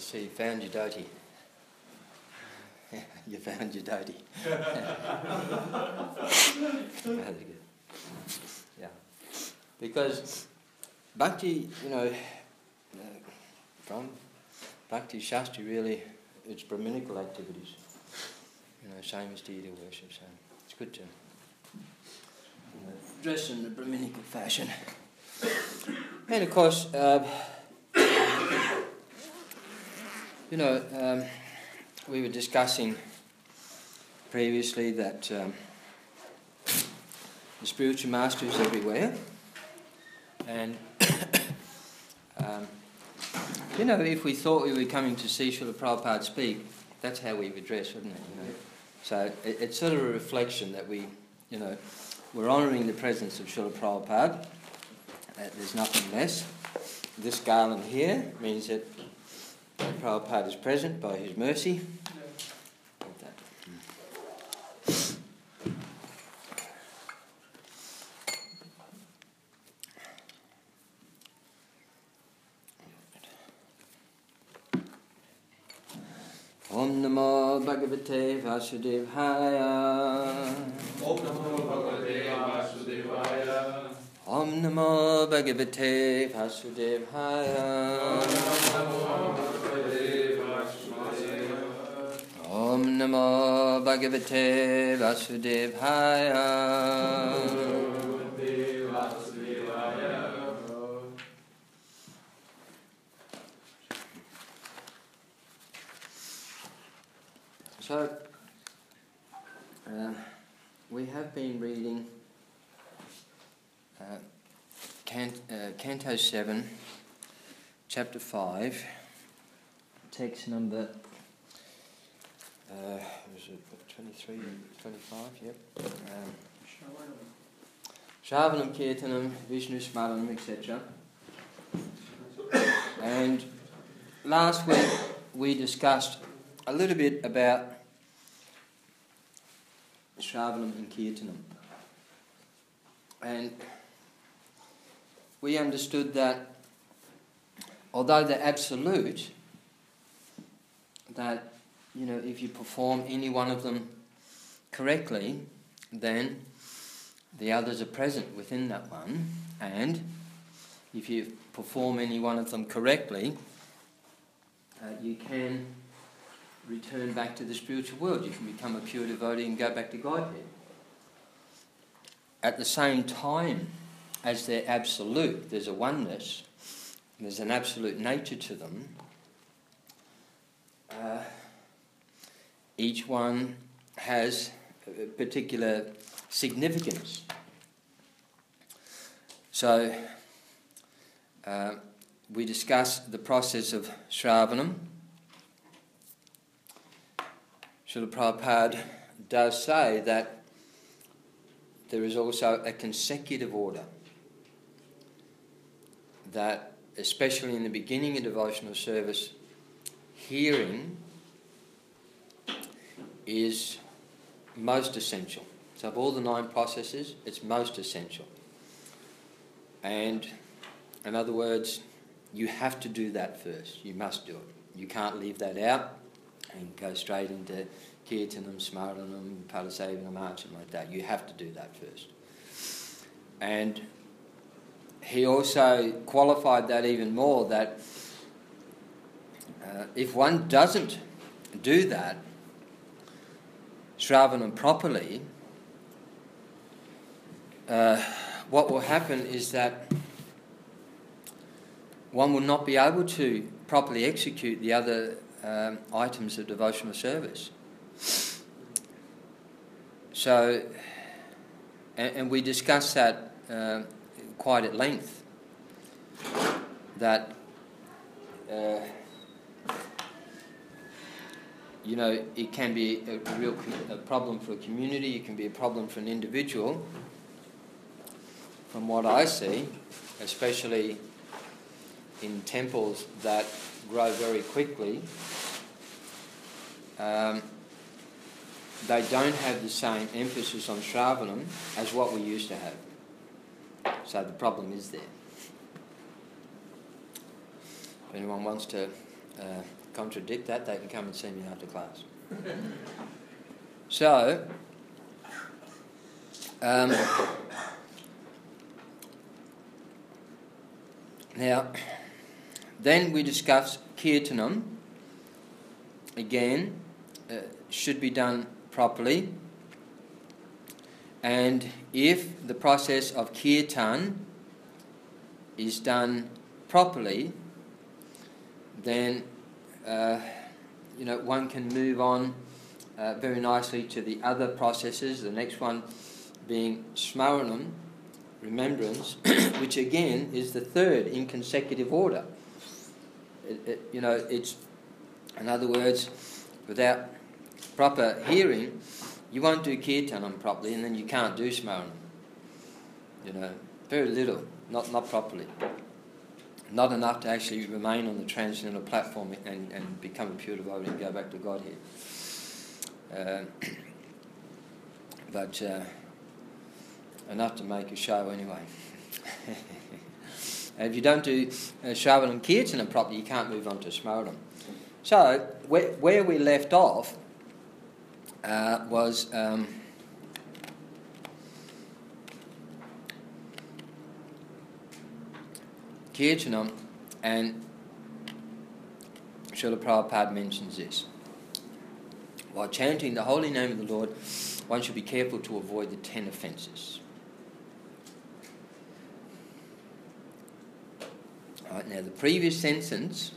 see you found your dhoti. You found your dhoti. That's good. Yeah. Because bhakti, from bhakti shastri really, it's Brahminical activities. Same as deity worship, so it's good to dress in the Brahminical fashion. And of course, we were discussing previously that the spiritual master is everywhere, and if we thought we were coming to see Srila Prabhupada speak, that's how we would dress, wouldn't it? So it's sort of a reflection that we're honouring the presence of Srila Prabhupada. There's nothing less. This garland here means that Prabhupada is present by his mercy. Om Namo Bhagavate Vasudevaya. Om Namo Bhagavate Vasudevaya. Om Namo Bhagavate Vasudevaya. Om Namo Bhagavate Vasudevaya. So, we have been reading Canto 7, Chapter 5, text number 23, 25, yep. Shravanam, Kirtanam, Vishnu Smaranam, etc. And last week we discussed a little bit about Shravanam and Kirtanam. And we understood that although they're absolute, that, if you perform any one of them correctly, then the others are present within that one. And if you perform any one of them correctly, you can return back to the spiritual world. You can become a pure devotee and go back to Godhead. At the same time as they're absolute, there's a oneness, there's an absolute nature to them. Each one has a particular significance. So, we discussed the process of Shravanam. Srila Prabhupada does say that there is also a consecutive order, that especially in the beginning of devotional service, hearing is most essential. So of all the 9 processes, it's most essential. And in other words, you have to do that first. You must do it. You can't leave that out and go straight into Kirtanam, Smaranam, Padasevanam, Archanam like that. You have to do that first. And he also qualified that even more, that if one doesn't do that, Shravanam properly, what will happen is that one will not be able to properly execute the other items of devotional service. So, and we discussed that quite at length, that it can be a real problem for a community, it can be a problem for an individual. From what I see, especially in temples that grow very quickly, they don't have the same emphasis on Shravanam as what we used to have. So the problem is there. If anyone wants to contradict that, they can come and see me after class. So, now, then we discuss kirtanam. Again, should be done properly. And if the process of kirtan is done properly, then one can move on very nicely to the other processes. The next one being smaranam, remembrance, which again is the third in consecutive order. It's, in other words, without proper hearing, you won't do kirtanam properly, and then you can't do smaranam. Very little, not properly. Not enough to actually remain on the transcendental platform and become a pure devotee and go back to Godhead. But enough to make a show anyway. And if you don't do Shravanam and Kirtanam properly, you can't move on to Smaranam. So, where we left off was Kirtanam, and Srila Prabhupada mentions this. While chanting the holy name of the Lord, one should be careful to avoid the 10 offences. Right, now, the previous sentences,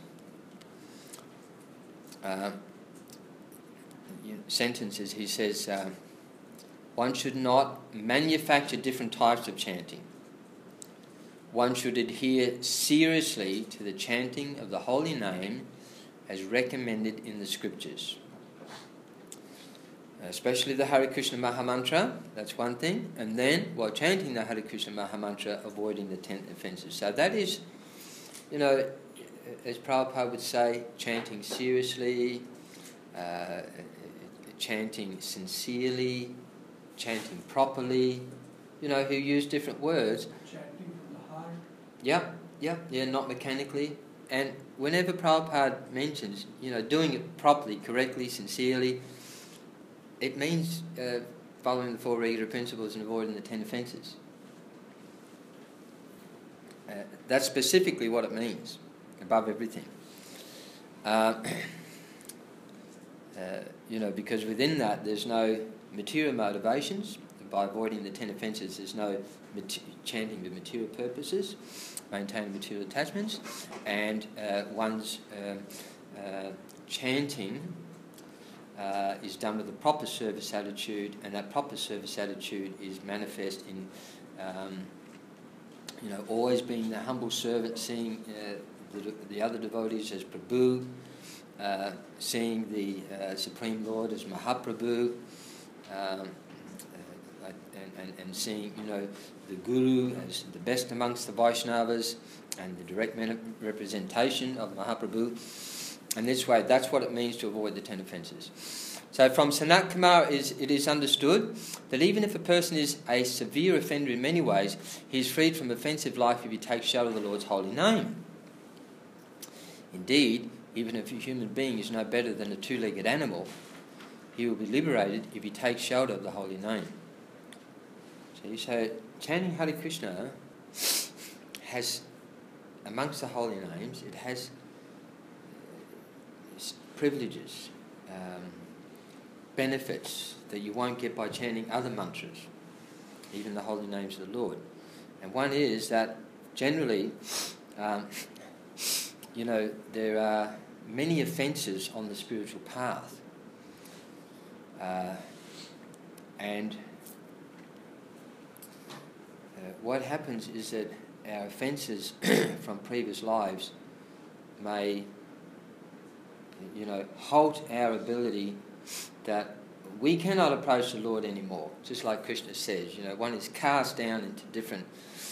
he says, one should not manufacture different types of chanting. One should adhere seriously to the chanting of the holy name as recommended in the scriptures. Especially the Hare Krishna Mahamantra, that's one thing. And then, while chanting the Hare Krishna Mahamantra, avoiding the 10 offences. So that is, as Prabhupada would say, chanting seriously, chanting sincerely, chanting properly. He used different words. Chanting from the heart. Yeah, not mechanically. And whenever Prabhupada mentions, doing it properly, correctly, sincerely, it means following the 4 regular principles and avoiding the 10 offences. That's specifically what it means, above everything. Because within that there's no material motivations. By avoiding the 10 offences, there's no chanting to material purposes, maintaining material attachments, and one's chanting is done with a proper service attitude, and that proper service attitude is manifest in always being the humble servant, seeing the other devotees as Prabhu, seeing the Supreme Lord as Mahaprabhu, and seeing the Guru as the best amongst the Vaishnavas and the direct representation of Mahaprabhu. And this way, that's what it means to avoid the 10 offences. So from Sanat Kumar, it is understood that even if a person is a severe offender in many ways, he is freed from offensive life if he takes shelter of the Lord's holy name. Indeed, even if a human being is no better than a 2-legged animal, he will be liberated if he takes shelter of the holy name. So chanting Hare Krishna has, amongst the holy names, it has privileges, benefits that you won't get by chanting other mantras, even the holy names of the Lord. And one is that generally, there are many offences on the spiritual path. And what happens is that our offences from previous lives may halt our ability that we cannot approach the Lord anymore. Just like Krishna says, one is cast down into different,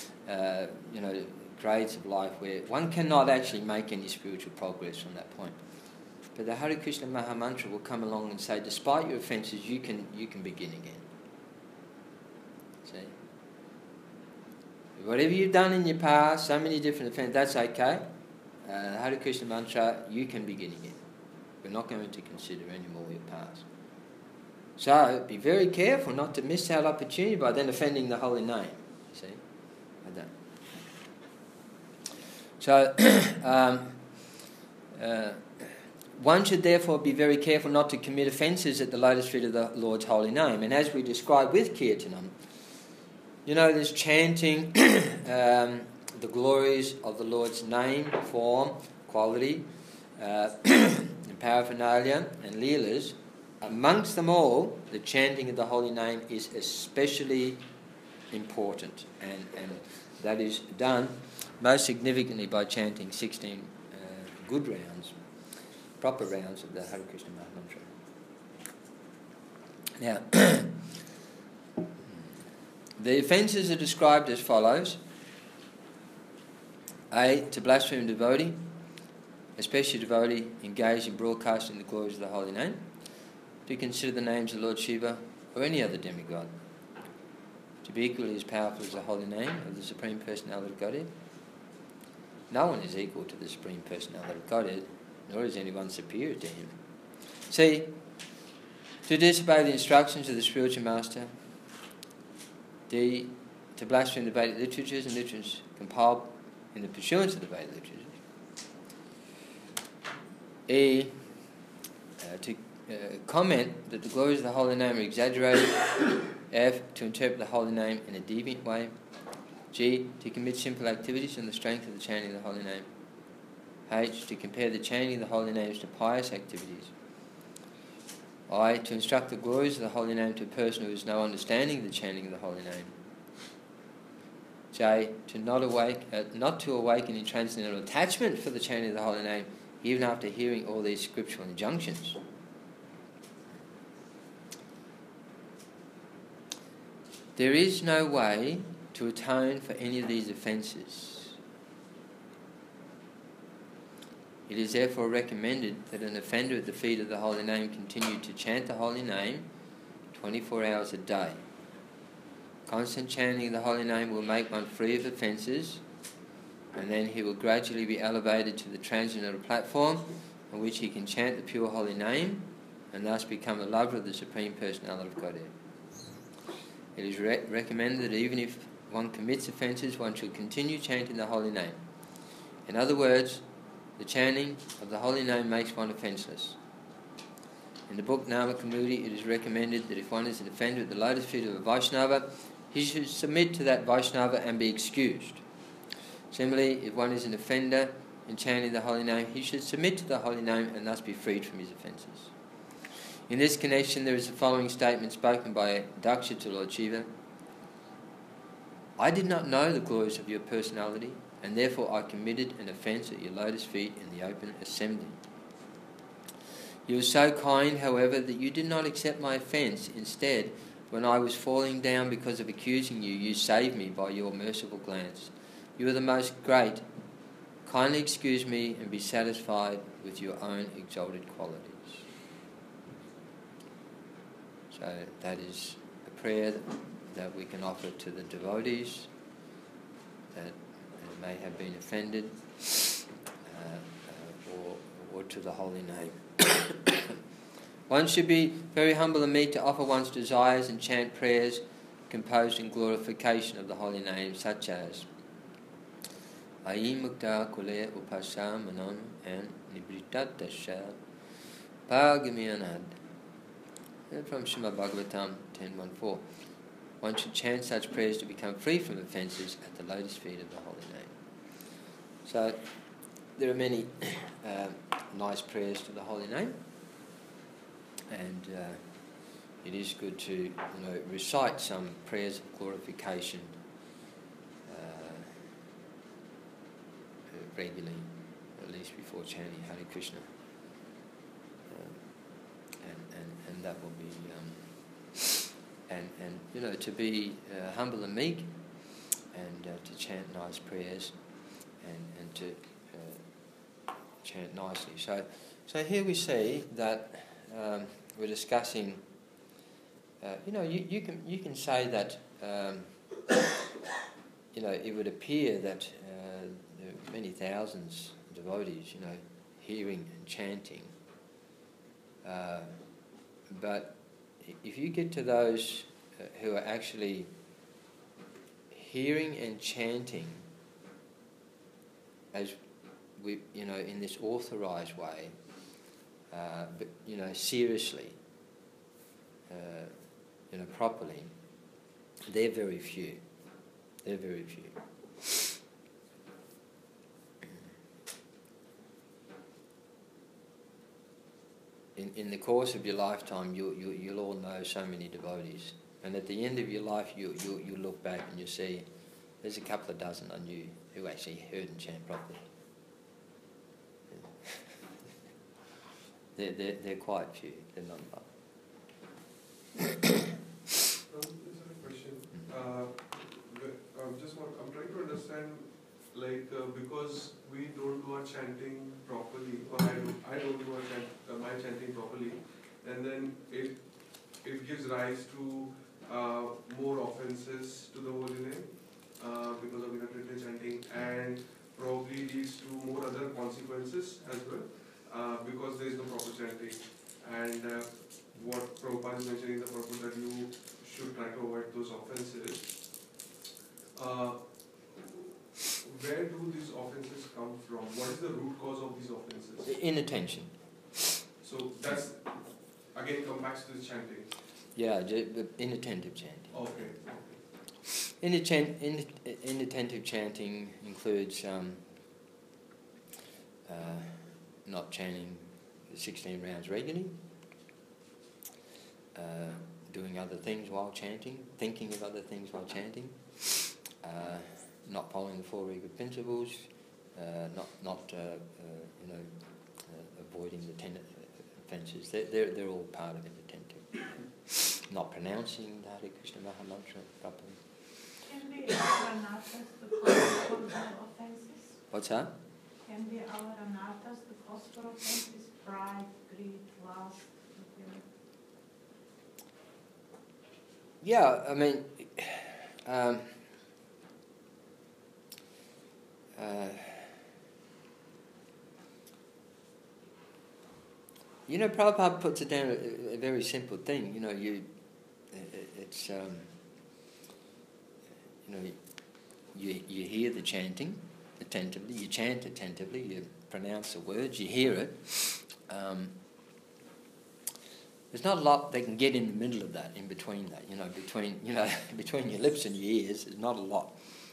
grades of life where one cannot actually make any spiritual progress from that point. But the Hare Krishna Mahamantra will come along and say, despite your offences, you can begin again. See? Whatever you've done in your past, so many different offences, that's okay. Hare Krishna Mantra, you can begin again. We're not going to consider any more your past. So be very careful not to miss that opportunity by then offending the holy name. You see? I don't. So one should therefore be very careful not to commit offences at the lotus feet of the Lord's holy name. And as we describe with Kirtanam, there's chanting the glories of the Lord's name, form, quality, paraphernalia and leelas. Amongst them all, the chanting of the holy name is especially important, and that is done most significantly by chanting 16 good rounds, proper rounds of the Hare Krishna Maha Mantra. Now, the offences are described as follows. A. To blaspheme a devotee, especially a devotee engaged in broadcasting the glories of the holy name. To consider the names of Lord Shiva or any other demigod to be equally as powerful as the holy name of the Supreme Personality of Godhead. No one is equal to the Supreme Personality of Godhead, nor is anyone superior to him. See, to disobey the instructions of the spiritual master. D. To blaspheme the Vedic literatures and literatures compiled in the pursuance of the Vedic literatures. E. To comment that the glories of the holy name are exaggerated. F. To interpret the holy name in a deviant way. G. To commit simple activities on the strength of the chanting of the holy name. H. To compare the chanting of the holy names to pious activities. I. To instruct the glories of the holy name to a person who has no understanding of the chanting of the holy name. J. To not to awaken in transcendental attachment for the chanting of the holy name, even after hearing all these scriptural injunctions. There is no way to atone for any of these offences. It is therefore recommended that an offender at the feet of the holy name continue to chant the holy name 24 hours a day. Constant chanting of the holy name will make one free of offences, and then he will gradually be elevated to the transcendental platform on which he can chant the pure holy name and thus become a lover of the Supreme Personality of Godhead. It is recommended that even if one commits offences, one should continue chanting the holy name. In other words, the chanting of the holy name makes one offenceless. In the book Namakamudi, it is recommended that if one is an offender at the lotus feet of a Vaishnava, he should submit to that Vaishnava and be excused. Similarly, if one is an offender in chanting the holy name, he should submit to the holy name and thus be freed from his offences. In this connection, there is the following statement spoken by Daksha to Lord Shiva. I did not know the glories of your personality, and therefore I committed an offence at your lotus feet in the open assembly. You were so kind, however, that you did not accept my offence. Instead, when I was falling down because of accusing you, you saved me by your merciful glance. You are the most great. Kindly excuse me and be satisfied with your own exalted qualities. So that is a prayer that we can offer to the devotees that may have been offended, or to the holy name. One should be very humble and meek to offer one's desires and chant prayers composed in glorification of the holy name, such as Ai Mukta Kule Upasa Manon and Nibritat Dasha Bhagamiyanad. From Srimad Bhagavatam 10.1.4. One should chant such prayers to become free from offences at the lotus feet of the holy name. So there are many nice prayers to the holy name, and it is good to recite some prayers of glorification regularly, at least before chanting Hare Krishna. And that will be, to be humble and meek, and to chant nice prayers, and to chant nicely. So here we see that we're discussing. You can say that it would appear that there are many thousands of devotees, hearing and chanting But if you get to those who are actually hearing and chanting as we, in this authorized way, but seriously, properly, they're very few. They're very few. In the course of your lifetime, you'll all know so many devotees, and at the end of your life, you look back and you see there's a couple of dozen I knew who actually heard and chant properly. They're quite few. They're not a lot. There's a question. I'm trying to understand, because we don't do our chanting properly, or I don't do my chanting properly, and then it gives rise to more offences to the holy name because of inappropriate chanting, and probably leads to more other consequences as well because there is no proper chanting. And what Prabhupada is mentioning in the purpose that you should try to avoid those offences. Where do these offences come from? What is the root cause of these offences? Inattention. So that's, again, come back to the chanting. Yeah, inattentive chanting. Okay. Inattentive chanting includes not chanting the 16 rounds regularly, doing other things while chanting, thinking of other things while chanting, not following the four rigid principles, avoiding the 10 offences. They're all part of inattentive. Not pronouncing the Hare Krishna Maha Mantra properly. Can be our anarthas the cause for the offences? What's that? Can be our anarthas the cause for offences? Pride, greed, lust. Yeah, I mean, Prabhupada puts it down a very simple thing. You hear the chanting attentively, you chant attentively, you pronounce the words, you hear it. There's not a lot they can get in the middle of that, in between that, between your lips and your ears, there's not a lot,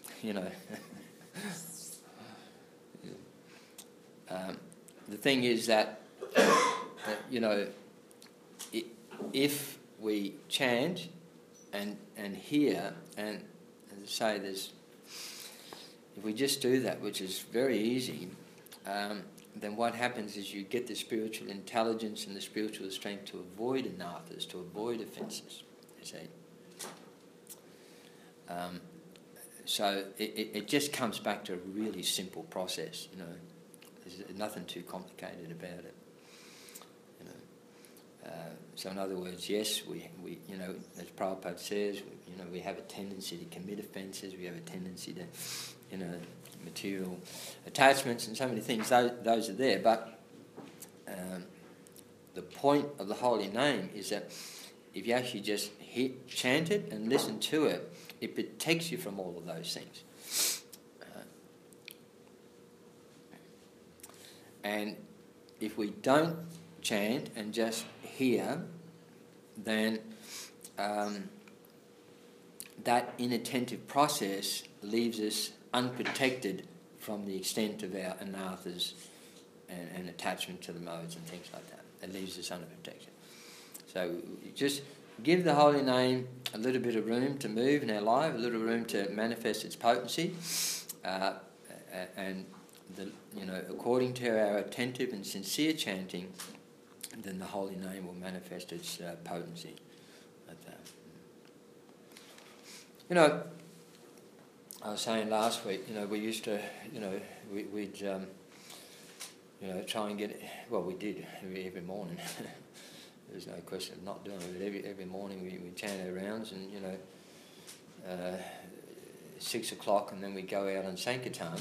The thing is that, if we chant and hear, and as I say, if we just do that, which is very easy, then what happens is you get the spiritual intelligence and the spiritual strength to avoid anarthas, to avoid offences, you see. So it just comes back to a really simple process, There's nothing too complicated about it, So in other words, yes, we as Prabhupada says, we have a tendency to commit offences, we have a tendency to, material attachments and so many things, those are there. But the point of the holy name is that if you actually just chant it and listen to it, it protects you from all of those things. And if we don't chant and just hear, then that inattentive process leaves us unprotected from the extent of our anarthas and attachment to the modes and things like that. It leaves us unprotected. So just give the holy name a little bit of room to move in our life, a little room to manifest its potency, and according to our attentive and sincere chanting, then the holy name will manifest its potency like that. I was saying last week, we used to, we'd try and get it. Well, we did every morning. There's no question of not doing it. But every morning we chant our rounds, and 6 o'clock, and then we go out on Sankirtan,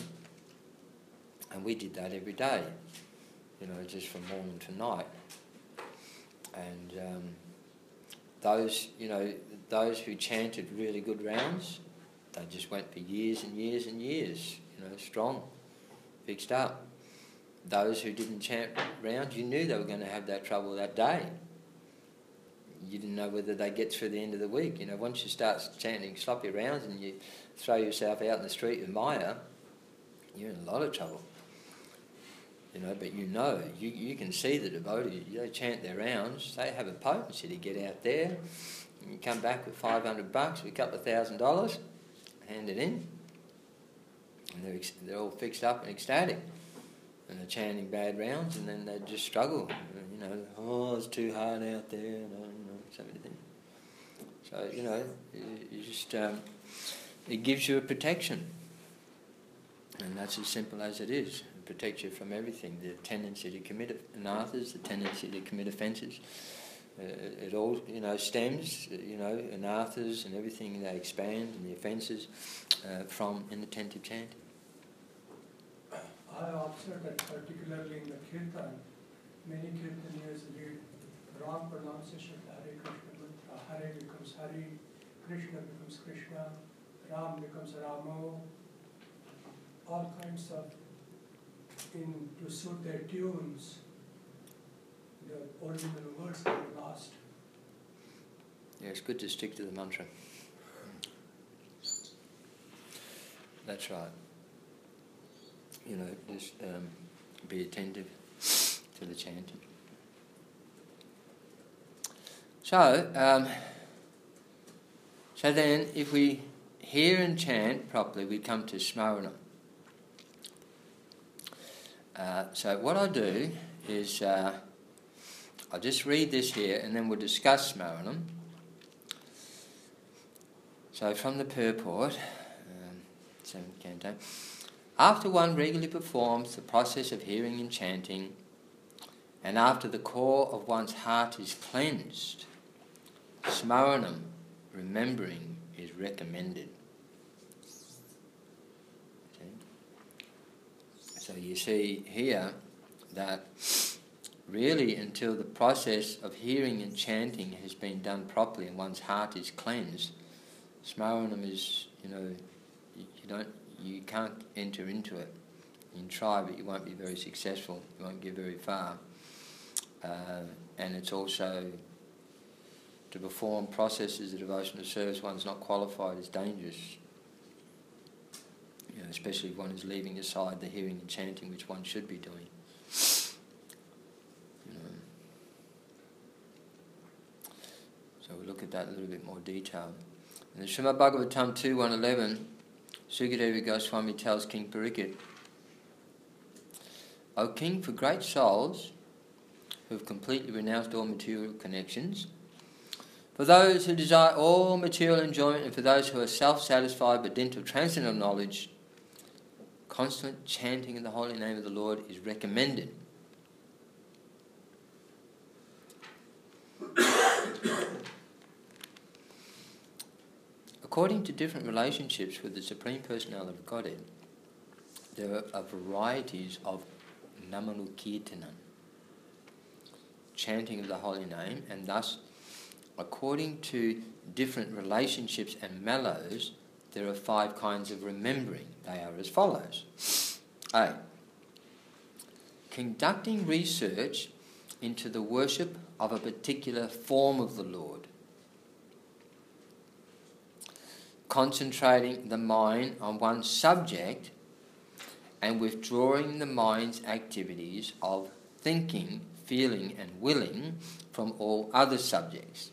and we did that every day. Just from morning to night. And those, those who chanted really good rounds, they just went for years and years and years, strong, fixed up. Those who didn't chant rounds, you knew they were going to have that trouble that day. You didn't know whether they'd get through the end of the week. Once you start chanting sloppy rounds and you throw yourself out in the street with Maya, you're in a lot of trouble. But you can see the devotees, they chant their rounds, they have a potency to get out there, and you come back with $500, with a couple of $1,000, hand it in, and they're all fixed up and ecstatic. And they're chanting bad rounds, and then they just struggle. It's too hard out there, so many things. So, you just, it gives you a protection. And that's as simple as it is. It protects you from everything. The tendency to commit anarthas, the tendency to commit offences. It all, stems, anarthas and everything, they expand, and the offences from inattentive chanting. I observed that particularly in the Kirtan, many Kirtaniyas read wrong pronunciation of Hare Krishna mantra. Hare becomes Hare, Krishna becomes Krishna, Ram becomes Ramo. All kinds of, to suit their tunes, the original words are lost. Yeah, it's good to stick to the mantra. That's right. Just be attentive to the chanting. So then, if we hear and chant properly, we come to Smaranam. So what I'll do is I'll just read this here, and then we'll discuss Smaranam. So from the purport, 7th canto. After one regularly performs the process of hearing and chanting, and after the core of one's heart is cleansed, Smaranam, remembering, is recommended. Okay. So you see here that really until the process of hearing and chanting has been done properly and one's heart is cleansed, Smaranam is, you can't enter into it. You can try, but you won't be very successful. You won't get very far. And it's also, to perform processes of devotional service one's not qualified is dangerous. Especially if one is leaving aside the hearing and chanting which one should be doing. So we'll look at that in a little bit more detail. In the Srimad Bhagavatam 2.111, Sukadeva Goswami tells King Pariksit, O King, for great souls who have completely renounced all material connections, for those who desire all material enjoyment, and for those who are self-satisfied by dint of transcendental knowledge, constant chanting of the holy name of the Lord is recommended. According to different relationships with the Supreme Personality of Godhead, there are varieties of Namanukirtanan, chanting of the holy name, and thus, according to different relationships and mellows, there are 5 kinds of remembering. They are as follows. A. Conducting research into the worship of a particular form of the Lord. Concentrating the mind on one subject and withdrawing the mind's activities of thinking, feeling and willing from all other subjects.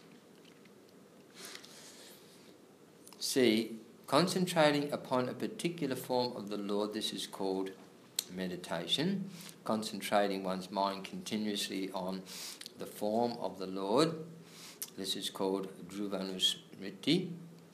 C. Concentrating upon a particular form of the Lord. This is called meditation. Concentrating one's mind continuously on the form of the Lord. This is called Dhruvanusmriti.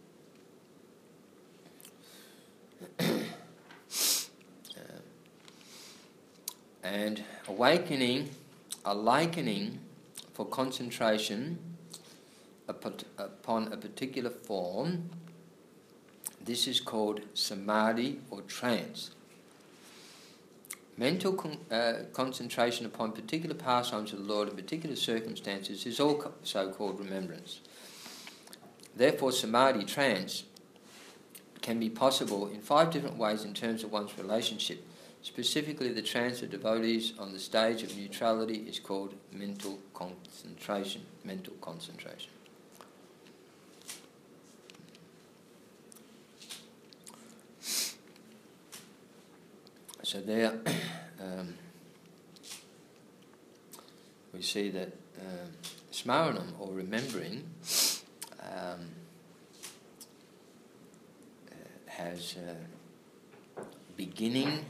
And awakening, a likening for concentration upon a particular form. This is called samadhi or trance. mental concentration upon particular pastimes of the Lord in particular circumstances is also called remembrance. Therefore, samadhi, trance, can be possible in 5 different ways in terms of one's relationship. Specifically, the trance of devotees on the stage of neutrality is called mental concentration. Mental concentration. So there we see that smaranam, or remembering, has beginning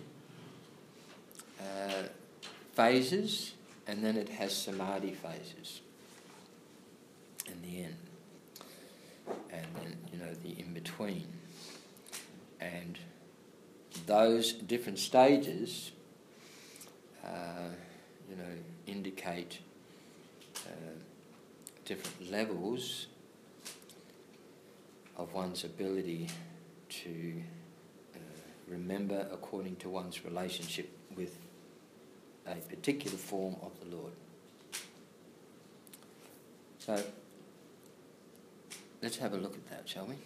phases, and then it has samadhi phases in the end, and then the in-between. And those different stages indicate different levels of one's ability to remember according to one's relationship with a particular form of the Lord. So let's have a look at that, shall we?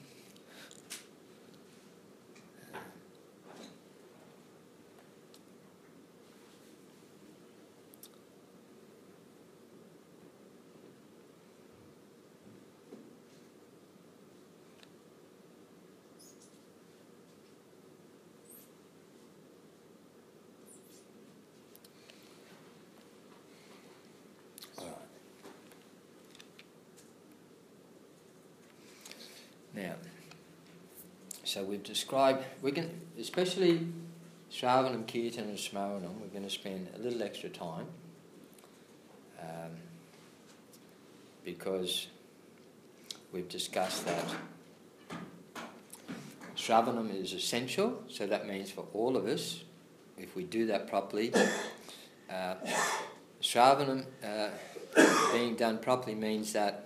Now, so we've described, especially Shravanam, Kirtan and Smaranam, we're going to spend a little extra time because we've discussed that Shravanam is essential, so that means for all of us, if we do that properly, Shravanam being done properly means that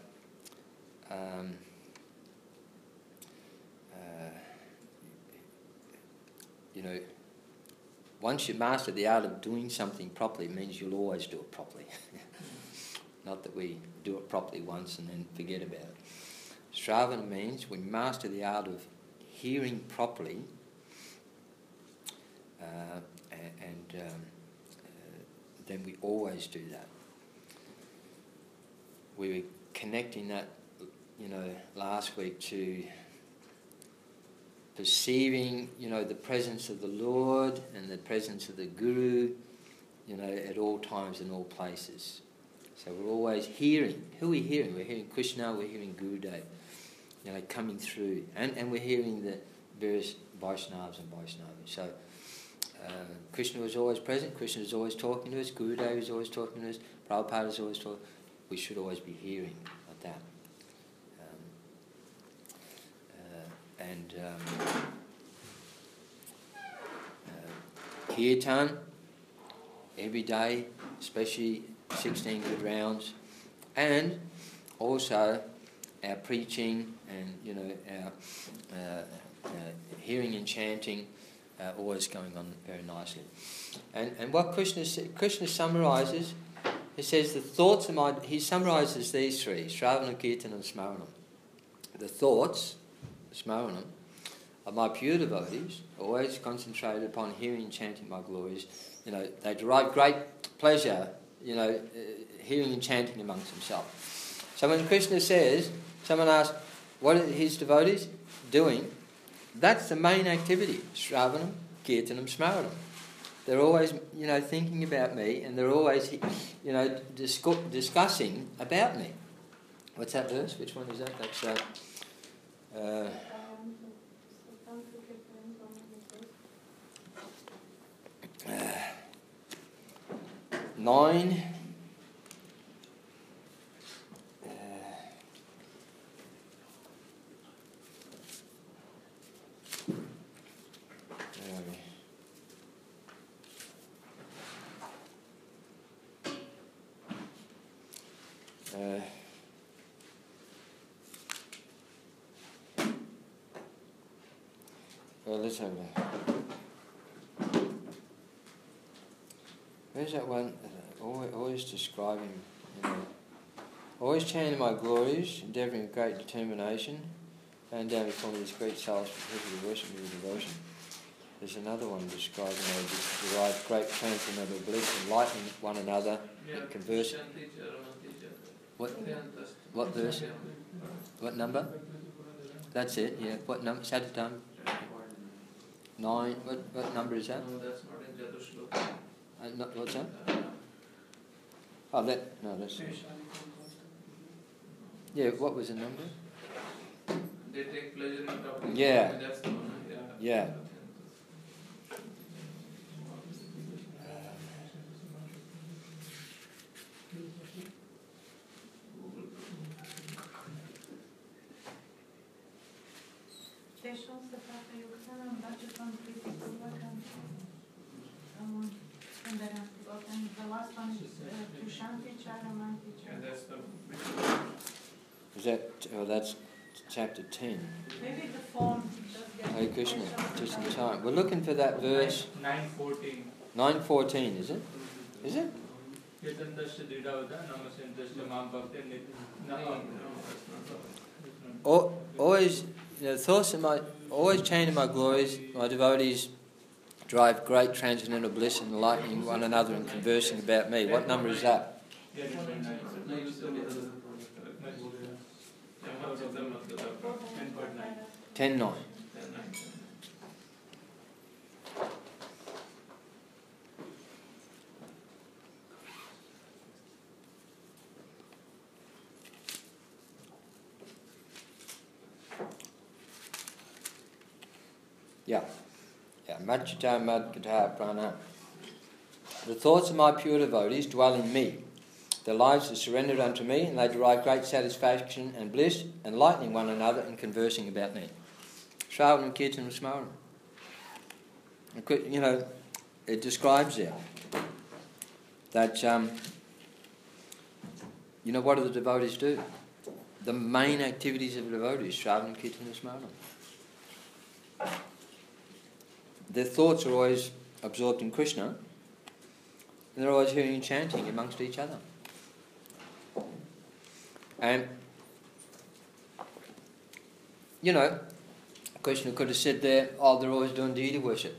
once you master the art of doing something properly, it means you'll always do it properly. Not that we do it properly once and then forget about it. Shravana means we master the art of hearing properly, and then we always do that. We were connecting that, last week to perceiving, the presence of the Lord and the presence of the Guru, at all times and all places. So we're always hearing. Who are we hearing? We're hearing Krishna, we're hearing Gurudev, coming through. And we're hearing the various Vaishnavas and Vaishnavas. So Krishna was always present, Krishna is always talking to us, Gurudev is always talking to us, Prabhupada is always talking. We should always be hearing like that. Kirtan, every day, especially 16 good rounds, and also our preaching and our hearing and chanting always going on very nicely. And what Krishna summarises, he says the thoughts of he summarises these three, Shravana, Kirtan and Smaranam. The thoughts, Smaranam, of my pure devotees, always concentrated upon hearing and chanting my glories. They derive great pleasure, hearing and chanting amongst themselves. So when Krishna says, someone asks, what are his devotees doing? That's the main activity, Shravanam, Kirtanam, Smaranam. They're always, thinking about me, and they're always, discussing about me. What's that verse? Which one is that? That's 9. Well, let's have a where's that one? Always describing, always chanting my glories, endeavouring with great determination, and down before me this great souls for the worship with devotion. There's another one describing how derive great transcendental bliss, enlightening one another, conversing. What verse? What number? That's it, yeah. What number? Sadatam? 9. What number is that? No, that's not in Jatushloka. What's that? Oh, that's... Yeah, what was the number? They take pleasure in talking. Yeah. That's the one. Yeah. Teșon se facă iuxana în dace from critical and the last one is Tushanti Charamanti. And that's the Is that? Oh, that's chapter 10. Maybe the form just gets Hare Krishna, just in time. We're looking for that verse. 9:14. 9:14, is it? Is it? Always, thoughts of always chanting my glories, my devotees derive great transcendental bliss and enlightening one another and conversing about me. What number is that? 10:9. Yeah. Madhita Madhgata Prana. The thoughts of my pure devotees dwell in me. Their lives are surrendered unto me, and they derive great satisfaction and bliss, enlightening one another and conversing about me. Shravanam Kirtanam Smaranam. It describes there that, what do the devotees do? The main activities of the devotees, Shravanam Kirtanam Smaranam. Their thoughts are always absorbed in Krishna, and they're always hearing and chanting amongst each other. And, Krishna could have said there, they're always doing deity worship.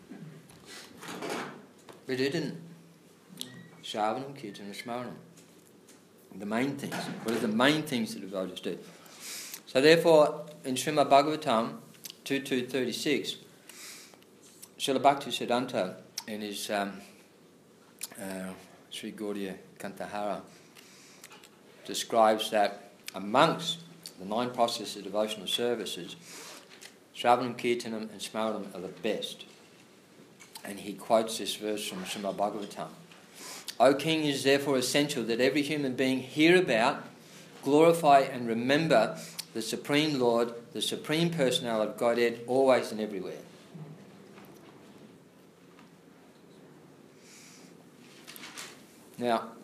But he didn't. Shravanam, Kirtanam, Smaranam. The main things. What are the main things that the devotees do? So therefore, in Srimad Bhagavatam 2.2.36, Srila Bhaktisiddhanta in his Sri Gaudiya Kantahara describes that amongst the 9 processes of devotional services, Shravanam, Kirtanam and Smaranam are the best. And he quotes this verse from Srimad Bhagavatam. O King, it is therefore essential that every human being hear about, glorify and remember the Supreme Lord, the Supreme Personality of Godhead, always and everywhere. Now,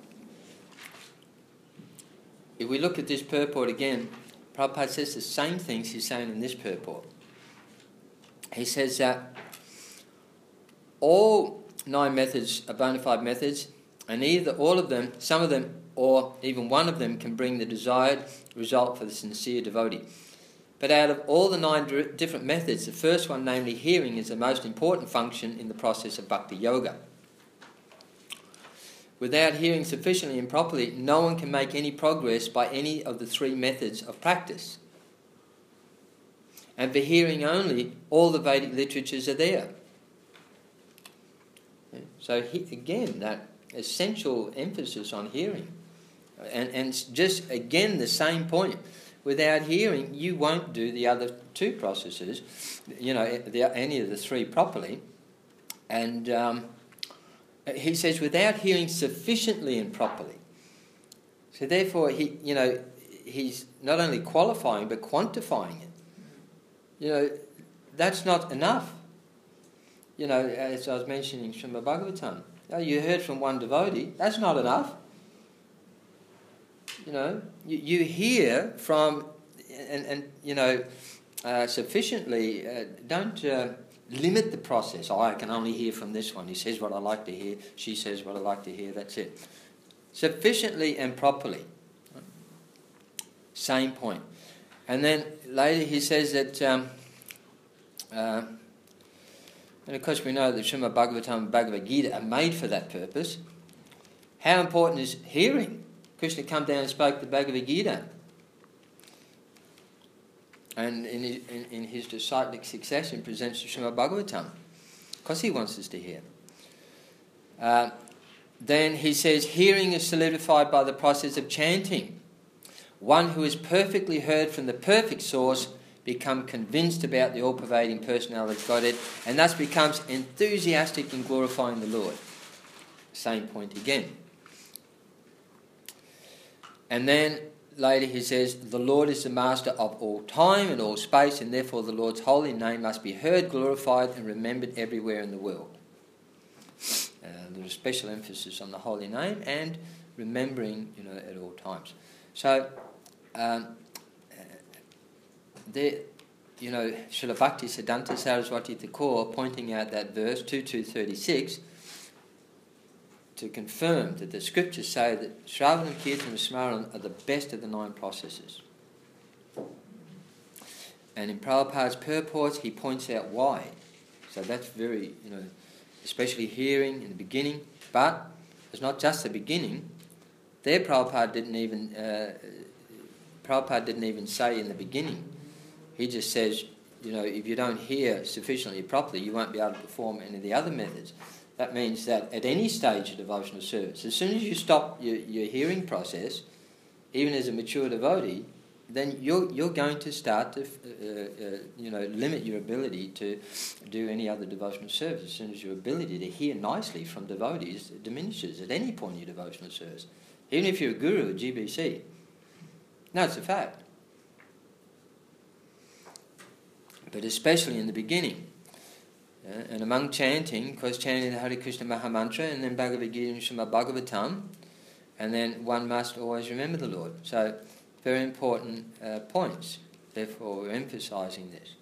if we look at this purport again, Prabhupada says the same things he's saying in this purport. He says that all 9 methods are bona fide methods, and either all of them, some of them, or even one of them can bring the desired result for the sincere devotee. But out of all the 9 different methods, the first one, namely hearing, is the most important function in the process of bhakti yoga. Without hearing sufficiently and properly, no one can make any progress by any of the 3 methods of practice. And for hearing only, all the Vedic literatures are there. So again, that essential emphasis on hearing. And just again the same point. Without hearing, you won't do the other 2 processes, any of the 3 properly. And he says, without hearing sufficiently and properly. So therefore, he's not only qualifying but quantifying it. That's not enough. As I was mentioning Srimad Bhagavatam, you heard from one devotee, that's not enough. You hear from, and sufficiently, don't limit the process. Oh, I can only hear from this one. He says what I like to hear. She says what I like to hear. That's it. Sufficiently and properly. Same point. And then later he says that, and of course we know that Srimad Bhagavatam and Bhagavad Gita are made for that purpose. How important is hearing? Krishna came down and spoke the Bhagavad Gita. And in his disciplic succession presents the Srimad Bhagavatam. Because he wants us to hear. Then he says, hearing is solidified by the process of chanting. One who is perfectly heard from the perfect source becomes convinced about the all-pervading personality of Godhead and thus becomes enthusiastic in glorifying the Lord. Same point again. And then later he says, the Lord is the master of all time and all space, and therefore the Lord's holy name must be heard, glorified and remembered everywhere in the world. There's a special emphasis on the holy name and remembering, at all times. So, Srila Bhakti Siddhanta Saraswati Thakur pointing out that verse 2236 to confirm that the scriptures say that Shravanam, Kirtanam and Smaranam are the best of the 9 processes. And in Prabhupada's purports he points out why. So that's very, especially hearing in the beginning, but it's not just the beginning. There Prabhupada didn't even say in the beginning. He just says, if you don't hear sufficiently properly, you won't be able to perform any of the other methods. That means that at any stage of devotional service, as soon as you stop your hearing process, even as a mature devotee, then you're going to start to limit your ability to do any other devotional service. As soon as your ability to hear nicely from devotees diminishes at any point in your devotional service, even if you're a guru or GBC. No, it's a fact. But especially in the beginning. And among chanting, of course, chanting the Hare Krishna Mahamantra and then Bhagavad Gita and Srimad Bhagavatam, and then one must always remember the Lord. So, very important points. Therefore, we're emphasising this.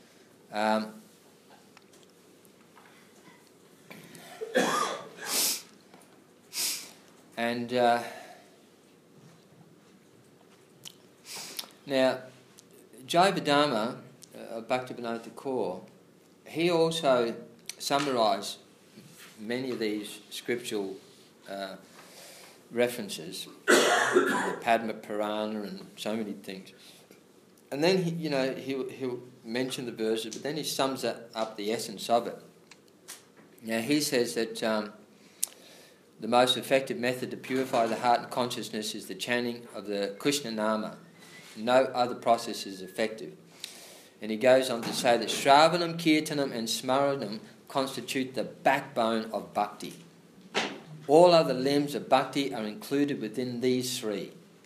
Now, Jayavadama of Bhaktivinoda Thakur, he also summarised many of these scriptural references, the Padma Purana and so many things. And then he'll mention the verses, but then he sums up the essence of it. Now he says that the most effective method to purify the heart and consciousness is the chanting of the Krishna Nama. No other process is effective. And he goes on to say that Shravanam, Kirtanam and Smaranam constitute the backbone of bhakti. All other limbs of bhakti are included within these 3.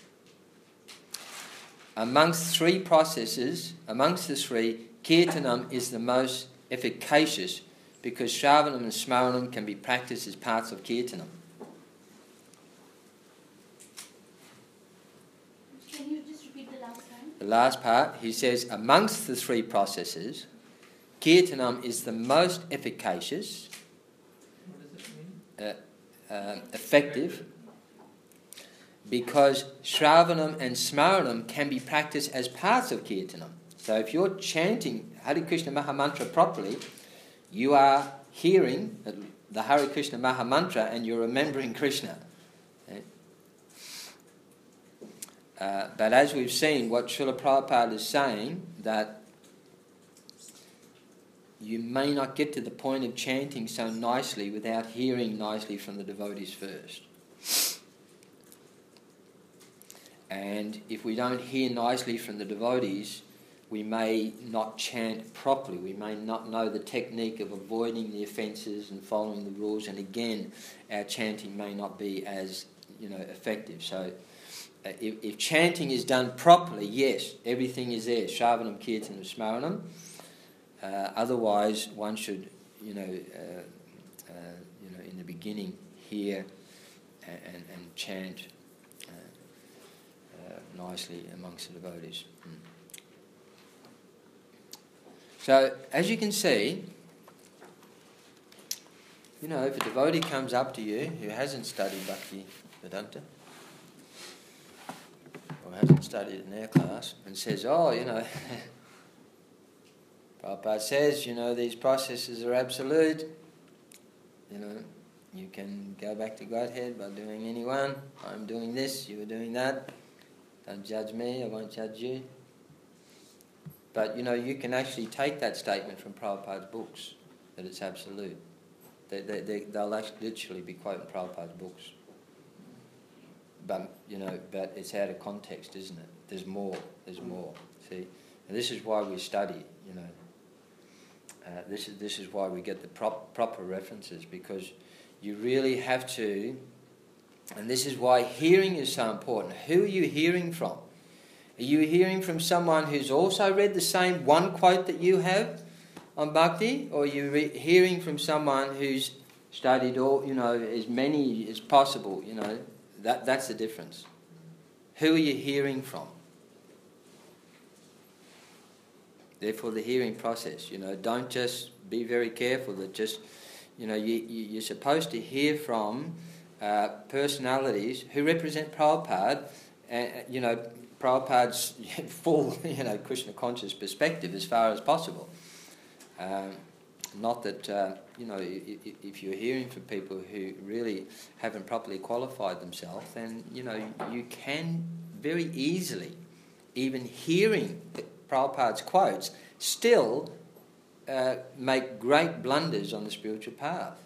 Amongst the 3, Kirtanam is the most efficacious because Shravanam and Smaranam can be practiced as parts of Kirtanam. Can you just repeat the last line? The last part, he says, amongst the 3 processes, Kirtanam is the most efficacious, What does it mean? effective, because Shravanam and Smaranam can be practiced as parts of Kirtanam. So if you're chanting Hare Krishna Mahamantra properly, you are hearing the Hare Krishna Mahamantra and you're remembering Krishna. Okay? But as we've seen, what Srila Prabhupada is saying, that you may not get to the point of chanting so nicely without hearing nicely from the devotees first. And if we don't hear nicely from the devotees, we may not chant properly. We may not know the technique of avoiding the offences and following the rules. And again, our chanting may not be as effective. So if chanting is done properly, yes, everything is there. Shravanam, Kirtanam, Smaranam. Otherwise, one should, in the beginning, hear and chant nicely amongst the devotees. So, as you can see, you know, if a devotee comes up to you who hasn't studied Bhakti Vedanta, or hasn't studied in their class, and says, oh, you know, Prabhupada says, you know, these processes are absolute, you know, you can go back to Godhead by doing any one, I'm doing this, you are doing that, don't judge me, I won't judge you. But, you know, you can actually take that statement from Prabhupada's books, that it's absolute. They'll actually literally be quoting Prabhupada's books. But, you know, but it's out of context, isn't it? There's more, see? And this is why we study, you know. This is why we get the proper references, because you really have to, and this is why hearing is so important. Who are you hearing from? Are you hearing from someone who's also read the same one quote that you have on Bhakti, or are you hearing from someone who's studied all, you know, as many as possible? You know, that's the difference. Who are you hearing from? Therefore, the hearing process, you know, don't just be very careful that just, you know, you're supposed to hear from personalities who represent Prabhupada, and, you know, Prabhupada's full, you know, Krishna conscious perspective as far as possible. Not that, you know, if you're hearing from people who really haven't properly qualified themselves, then, you know, you can very easily, even hearing Prabhupada's quotes, still make great blunders on the spiritual path.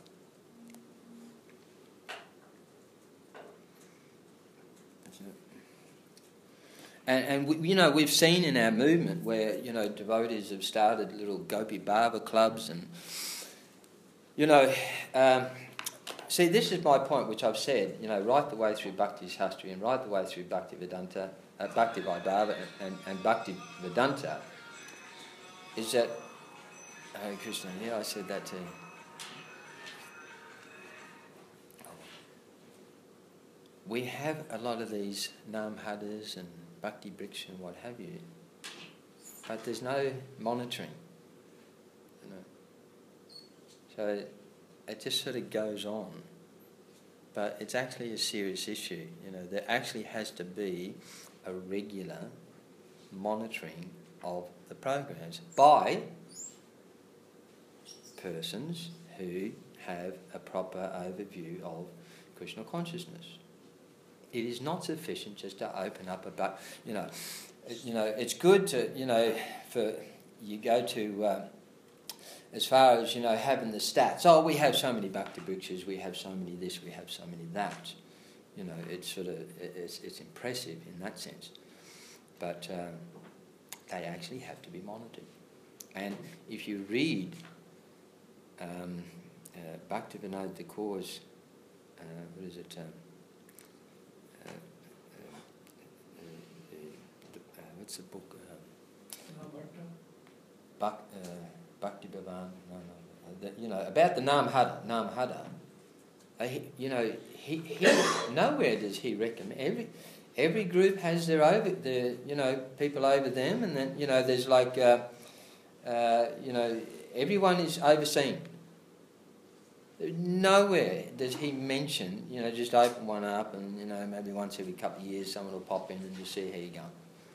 And we, you know, we've seen in our movement where, you know, devotees have started little Gopi Baba clubs and, you know, see, this is my point, which I've said, you know, right the way through Bhakti Shastri and right the way through Bhakti Vedanta, Bhakti Vaibhava and Bhakti Vedanta, is that, Hare Krishna, yeah, I said that too. We have a lot of these Namhadas and Bhakti Briksha and what have you, but there's no monitoring, you know. So it just sort of goes on, but it's actually a serious issue. You know, there actually has to be a regular monitoring of the programs by persons who have a proper overview of Krishna consciousness. It is not sufficient just to open up a you know, it's good to, you know, for you go to as far as, you know, having the stats. Oh, we have so many Bhakti Brikshas, we have so many this, we have so many that. You know, it's sort of it's impressive in that sense, but they actually have to be monitored. And if you read Bhaktivinoda Thakur's, what is it? What's the book? Bhakti Bhavan. You know, about the Namhada. You know, he nowhere does he recommend. Every group has their you know, people over them, and then, you know, there's like you know, everyone is overseen. Nowhere does he mention, you know, just open one up and, you know, maybe once every couple of years someone will pop in and just see how you're going.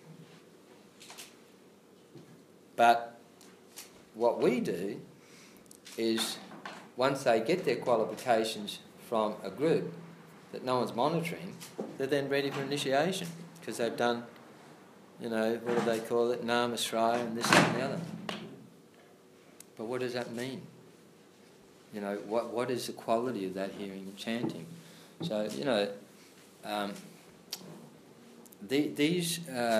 But what we do is, once they get their qualifications from a group that no one's monitoring, they're then ready for initiation, because they've done, you know, what do they call it, Namasraya and this and the other. But what does that mean? You know, what is the quality of that hearing and chanting? So, you know, these,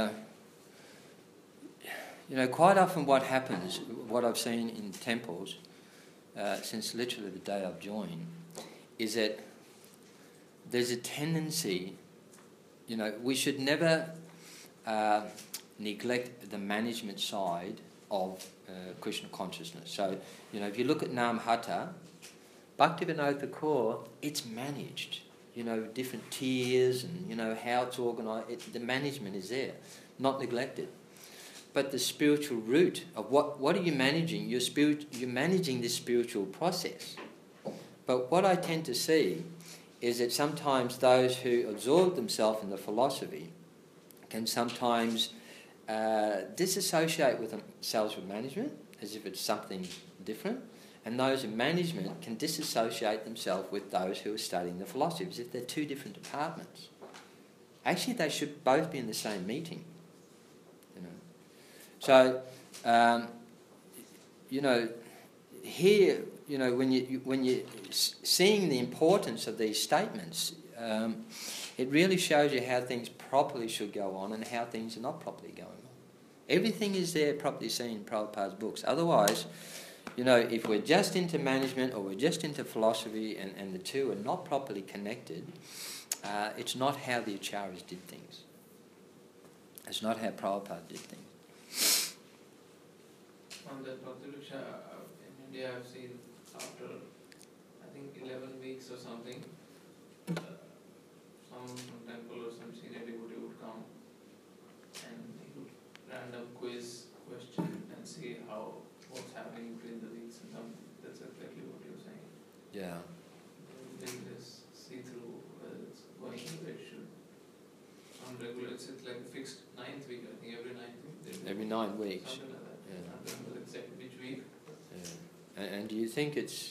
you know, quite often what happens, what I've seen in temples, since literally the day I've joined, is that there's a tendency, you know, we should never neglect the management side of Krishna consciousness. So, you know, if you look at Namhata, Bhaktivinoda Thakur, it's managed, you know, different tiers and, you know, how it's organised. The management is there, not neglected. But the spiritual root of what are you managing? You're managing this spiritual process. But what I tend to see is that sometimes those who absorb themselves in the philosophy can sometimes disassociate with themselves with management as if it's something different, and those in management can disassociate themselves with those who are studying the philosophy as if they're two different departments. Actually, they should both be in the same meeting. So, here, when you're seeing the importance of these statements, it really shows you how things properly should go on and how things are not properly going on. Everything is there properly seen in Prabhupada's books. Otherwise, if we're just into management or we're just into philosophy and the two are not properly connected, it's not how the acharyas did things. It's not how Prabhupada did things. On that Bhakti Vriksha, in India I've seen after, I think 11 weeks or something, someone from temple or some senior devotee would come and he would random quiz question and see what's happening between the weeks and something. That's exactly what you're saying. Yeah. They just see through whether it's going the way it should. On regular, it's like a fixed 9th week, I think every 9th week. Every 9 weeks. Something like that. Yeah. I don't remember exactly which week. Yeah. And do you think it's...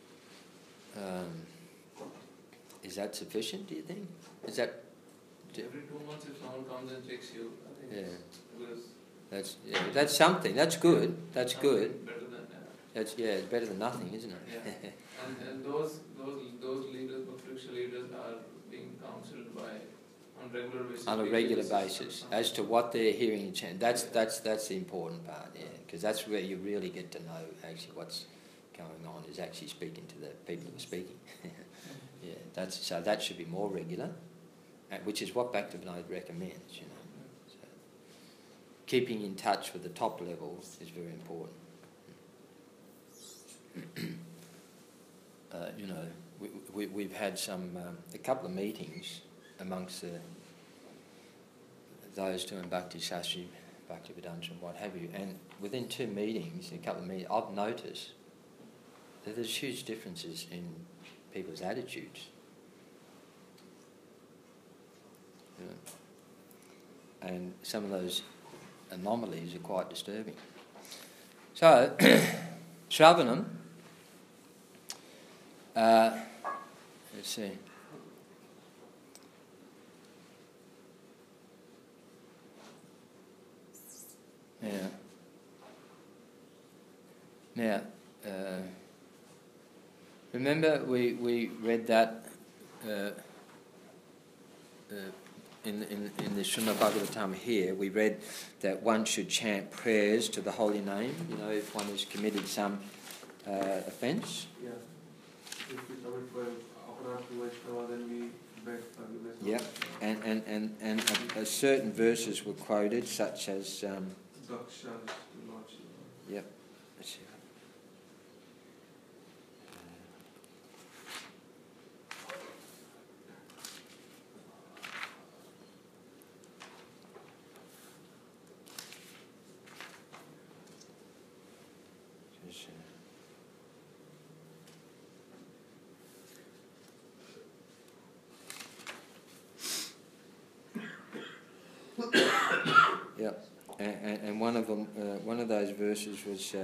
is that sufficient, do you think? Is that... Every 2 months if someone comes and checks you, I think that's something. That's good. That's good. Better than It's better than nothing, isn't it? Yeah. and those leaders, Bhakti leaders, are being counseled by on regular basis. On a regular basis, as to what they're hearing and chanting. That's the important part, yeah, because that's where you really get to know actually what's going on. Is actually speaking to the people who are speaking. Yeah, that should be more regular, which is what Bhaktivinoda recommends. So, keeping in touch with the top level is very important. We've had a couple of meetings amongst those doing Bhakti Sastri, Bhakti Vedanta and what have you, and within 2 meetings, a couple of meetings, I've noticed that there's huge differences in people's attitudes. And some of those anomalies are quite disturbing. So, Shravanam, let's see. Yeah. Now, remember we read that in the Srimad Bhagavatam here, we read that one should chant prayers to the holy name, if one has committed some offence. Yeah. If we commit for aparadh to Vaishnava, then we beg forgiveness. Yeah, and a certain verses were quoted, such as... Daksha's Lord Shiva. Yep. Let's see. Yep. And one of them, one of those verses was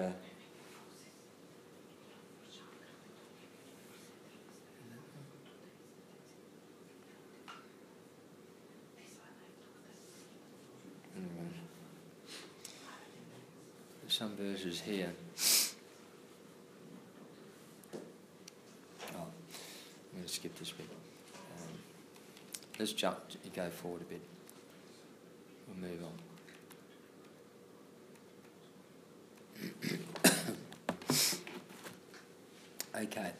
there's some verses here. Oh, I'm going to skip this bit. Let's go forward a bit. We'll move on. Okay.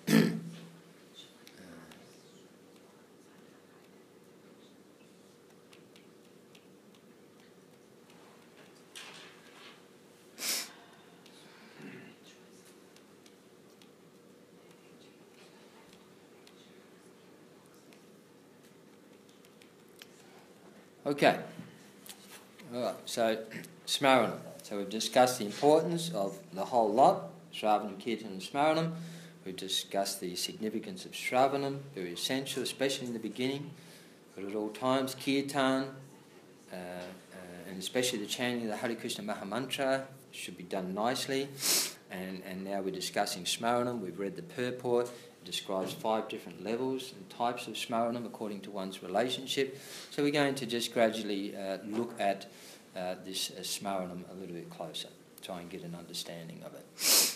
Okay. All right. So, Smaranam. So we've discussed the importance of the whole lot, Shravanam, Kirtan and Smaranam. We've discussed the significance of Shravanam, very essential, especially in the beginning, but at all times. Kirtan, and especially the chanting of the Hare Krishna Mahamantra should be done nicely. And now we're discussing Smaranam. We've read the purport. It describes 5 different levels and types of Smaranam according to one's relationship. So we're going to just gradually look at this Smaranam a little bit closer, try and get an understanding of it.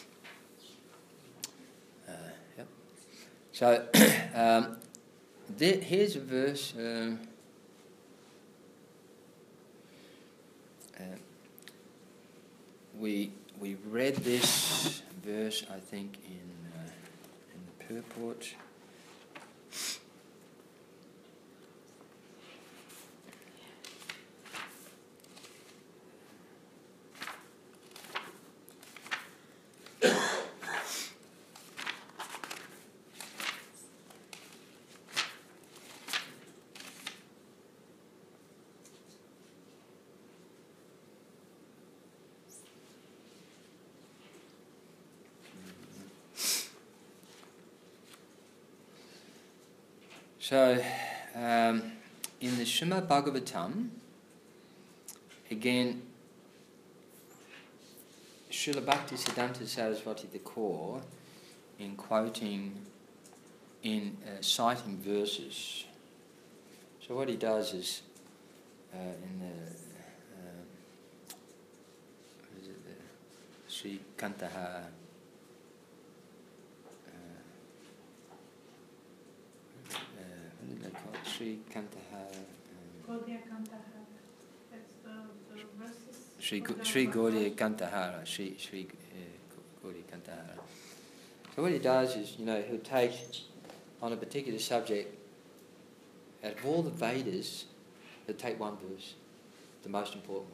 Yep. So here's a verse. We read this verse, I think, in the purport. So, in the Srimad Bhagavatam, again, Srila Bhaktisiddhanta Saraswati Thakur, in quoting, in citing verses. So what he does is, in the Sri Kantaha, what did they call it? Sri Kantaha. Gaudiya Kantahara. That's the verses. Sri Gaudiya Kantahara. Sri Gaudiya Kantahara. So what he does is, he'll take on a particular subject, out of all the Vedas, he'll take one verse, the most important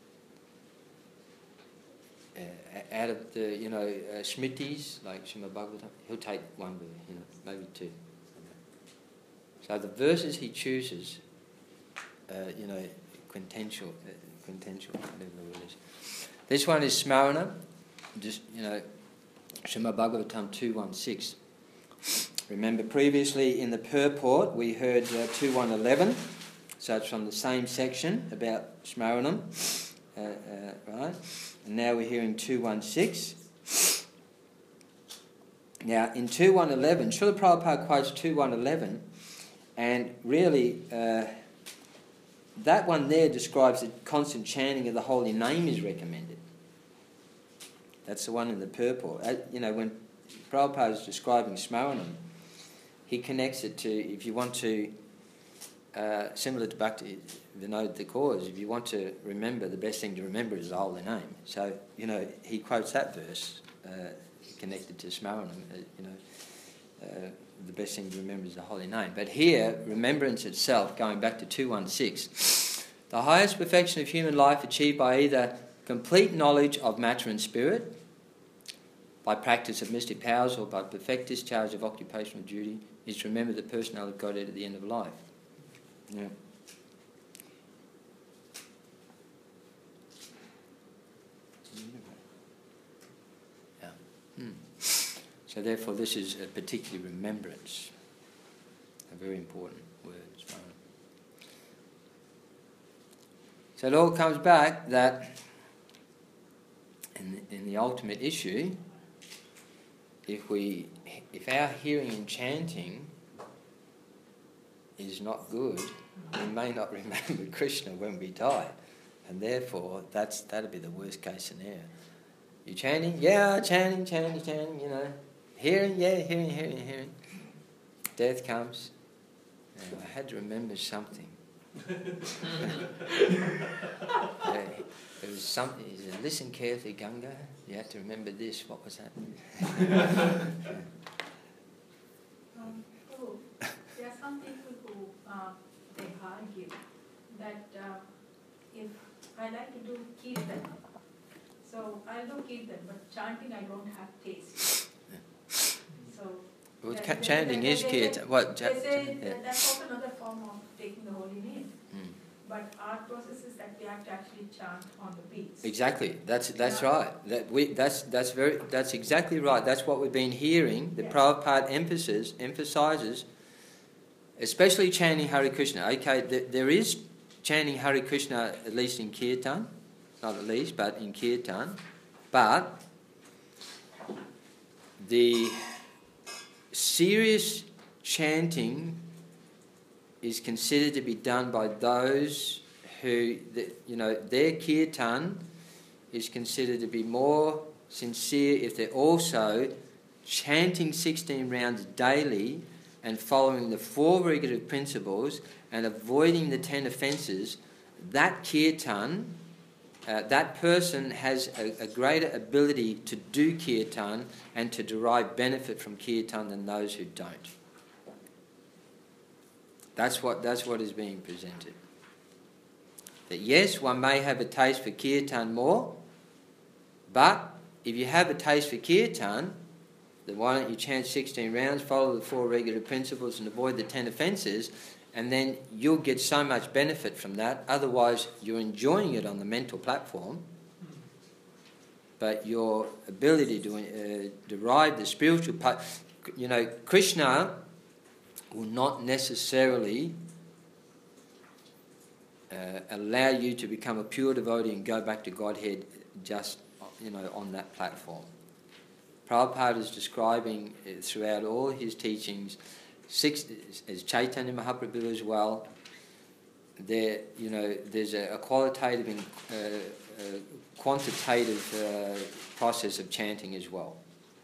one. Out of the, Smritis, like Srimad Bhagavatam, he'll take one verse, maybe 2. So the verses he chooses, quintessential, whatever the word is. This one is Smarana, just, Srimad Bhagavatam 2.1.6. Remember previously in the purport we heard 2.1.11, so it's from the same section about Smaranam, right? And now we're hearing 2.1.6. Now in 2.1.11, Srila Prabhupada quotes 2.1.11, and really that one there describes that constant chanting of the holy name is recommended. That's the one in the purport. When Prabhupada is describing Smaranam, he connects it to, if you want to, similar to Bhakti Vinod Thakur, if you want to remember, the best thing to remember is the holy name. So, he quotes that verse connected to Smaranam, the best thing to remember is the holy name. But here, remembrance itself, going back to 2.1.6, the highest perfection of human life achieved by either complete knowledge of matter and spirit, by practice of mystic powers, or by perfect discharge of occupational duty, is to remember the personality of Godhead at the end of life. Yeah. So therefore this is a particular remembrance, a very important word. So it all comes back that in the ultimate issue, if our hearing and chanting is not good, we may not remember Krishna when we die, and therefore that'll be the worst case scenario. You chanting? Yeah, chanting, Hearing, yeah, hearing. Death comes. And I had to remember something. There was something. He said, "Listen carefully, Ganga. You have to remember this." What was that? There are some people who they argue that if I like to do kirtan, so I'll do kirtan, but chanting I don't have taste. So chanting is kirtan. What? They say that's also another form of taking the holy name. but our process is that we have to actually chant on the beats. Exactly. That's Yeah. right. That's exactly right. That's what we've been hearing. The Yeah. Prabhupada emphasizes, especially chanting Hare Krishna. Okay, there is chanting Hare Krishna at least in Kirtan, not at least, but in Kirtan. But the serious chanting is considered to be done by those who, their Kirtan is considered to be more sincere if they're also chanting 16 rounds daily and following the 4 regulative principles and avoiding the 10 offences. That Kirtan, that person has a greater ability to do Kirtan and to derive benefit from Kirtan than those who don't. That's what is being presented. That yes, one may have a taste for Kirtan more, but if you have a taste for Kirtan, then why don't you chant 16 rounds, follow the 4 regular principles and avoid the 10 offences, and then you'll get so much benefit from that. Otherwise, you're enjoying it on the mental platform, but your ability to derive the spiritual part, Krishna will not necessarily allow you to become a pure devotee and go back to Godhead just, on that platform. Prabhupada is describing throughout all his teachings, as Chaitanya Mahaprabhu as well, there's a qualitative and quantitative process of chanting as well.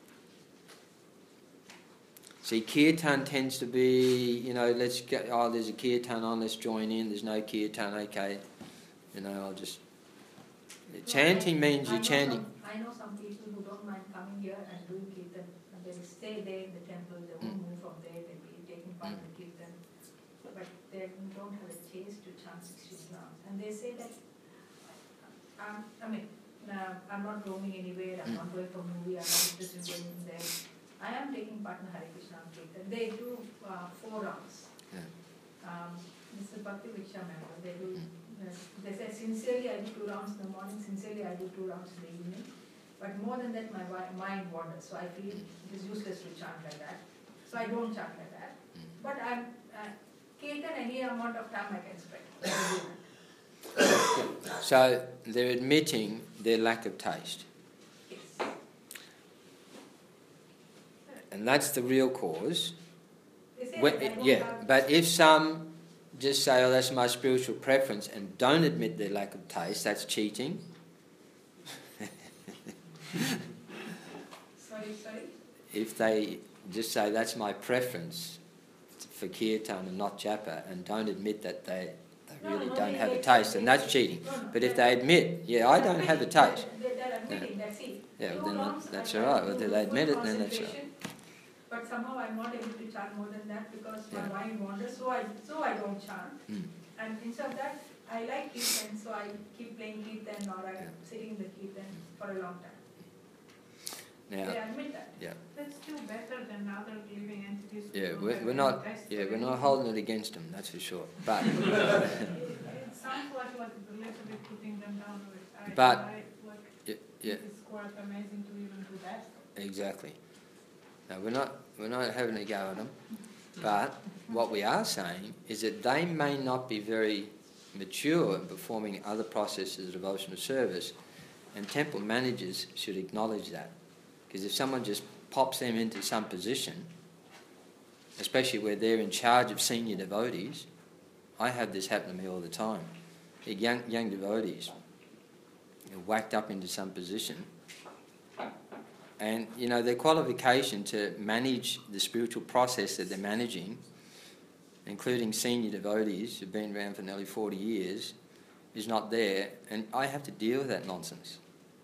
See, Kirtan tends to be, let's get, there's a Kirtan on, let's join in, there's no Kirtan, okay, I'll just... Chanting means you're chanting... I know some people who don't mind coming here and doing Kirtan, and they will stay there in the temple, they won't move from there, they'll be taking part in the Kirtan, but they don't have a taste to chant 16 rounds. And they say that, I'm not roaming anywhere, I'm not going for movie, I'm not interested in going there. I am taking part in Hare Krishna Kirtan. They do 4 rounds. This is Bhakti Viksha member. They do. They say sincerely I do 2 rounds in the morning. Sincerely I do 2 rounds in the evening. But more than that, my mind wanders. So I feel it is useless to chant like that. So I don't chant like that. But I'm Kirtan any amount of time I can spend. So they're admitting their lack of taste. Yes. And that's the real cause. They say that I don't have But if some just say, that's my spiritual preference, and don't admit their lack of taste, that's cheating. Sorry? If they just say, that's my preference for Kirtan and not Japa, and don't admit that they really don't have a taste, then that's cheating. But if they admit, I don't have a taste. They're admitting, that's it. Yeah, Two then rounds that's I all right. try Well, to they do admit full it, then that's all right. concentration, but somehow I'm not able to chant more than that because Yeah. my mind wanders, so I don't chant. Mm. And instead of that, I like Kirtan, so I keep playing Kirtan or I'm sitting in the Kirtan for a long time. Now, They admit that. That's still better than other living entities. who yeah, don't we're have not, any taste yeah, for we're not anything. holding it against them. That's for sure. But It sounds like a little bit putting them down with it's quite amazing to even do that. exactly. No, we're not having a go at them. But what we are saying is that they may not be very mature in performing other processes of devotional service, and temple managers should acknowledge that. Because if someone just pops them into some position, especially where they're in charge of senior devotees, I have this happen to me all the time. Young devotees are whacked up into some position, and their qualification to manage the spiritual process that they're managing, including senior devotees who've been around for nearly 40 years, is not there, and I have to deal with that nonsense.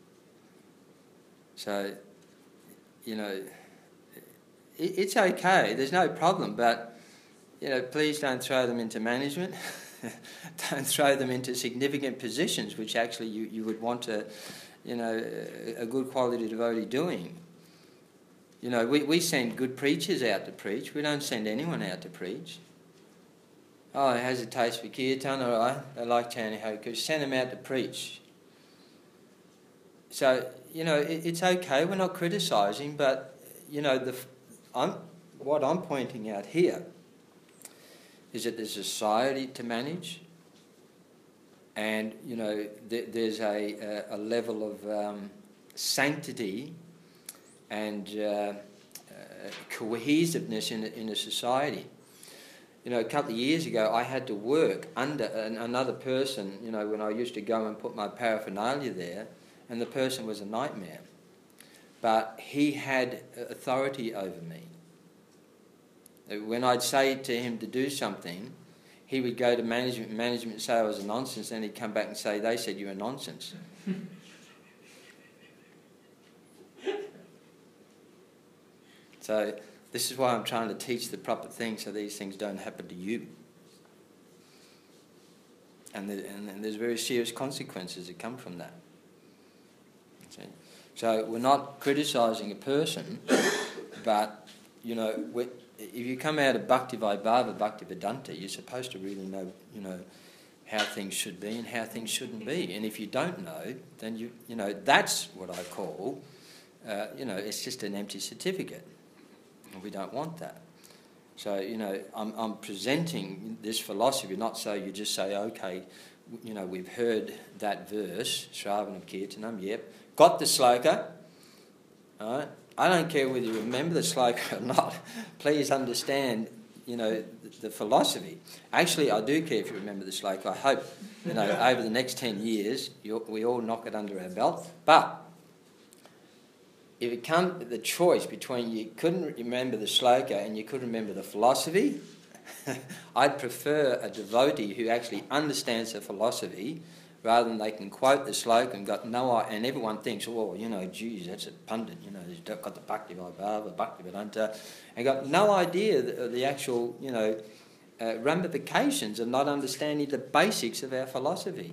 So, it's okay, there's no problem, but, please don't throw them into management. Don't throw them into significant positions, which actually you would want a good quality devotee doing. We send good preachers out to preach. We don't send anyone out to preach. Oh, he has a taste for kirtan, all right. They like chanting Hare Krishna. Send them out to preach. So, it's okay. We're not criticising, but, what I'm pointing out here is that there's a society to manage, and, there's a level of sanctity and cohesiveness in a society. A couple of years ago, I had to work under another person, when I used to go and put my paraphernalia there, and the person was a nightmare. But he had authority over me. When I'd say to him to do something, he would go to management and say I was a nonsense, and he'd come back and say, they said you're a nonsense. So this is why I'm trying to teach the proper things so these things don't happen to you. And there's very serious consequences that come from that. See? So we're not criticising a person, but, if you come out of Bhakti Vaibhava, Bhakti Vedanta, you're supposed to really know, how things should be and how things shouldn't be. And if you don't know, then that's what I call, it's just an empty certificate. And we don't want that. So, I'm presenting this philosophy, not so you just say, okay, we've heard that verse, Shravanam Kirtanam, yep, got the sloka, all right? I don't care whether you remember the sloka or not. Please understand, the philosophy. Actually, I do care if you remember the sloka. I hope, over the next 10 years, we all knock it under our belt. But if it comes to the choice between you couldn't remember the sloka and you couldn't remember the philosophy, I'd prefer a devotee who actually understands the philosophy rather than they can quote the sloka and and everyone thinks, geez, that's a pundit, he's got the Bhakti Vaibhava, Bhakti Vedanta, and got no idea of the actual, ramifications of not understanding the basics of our philosophy.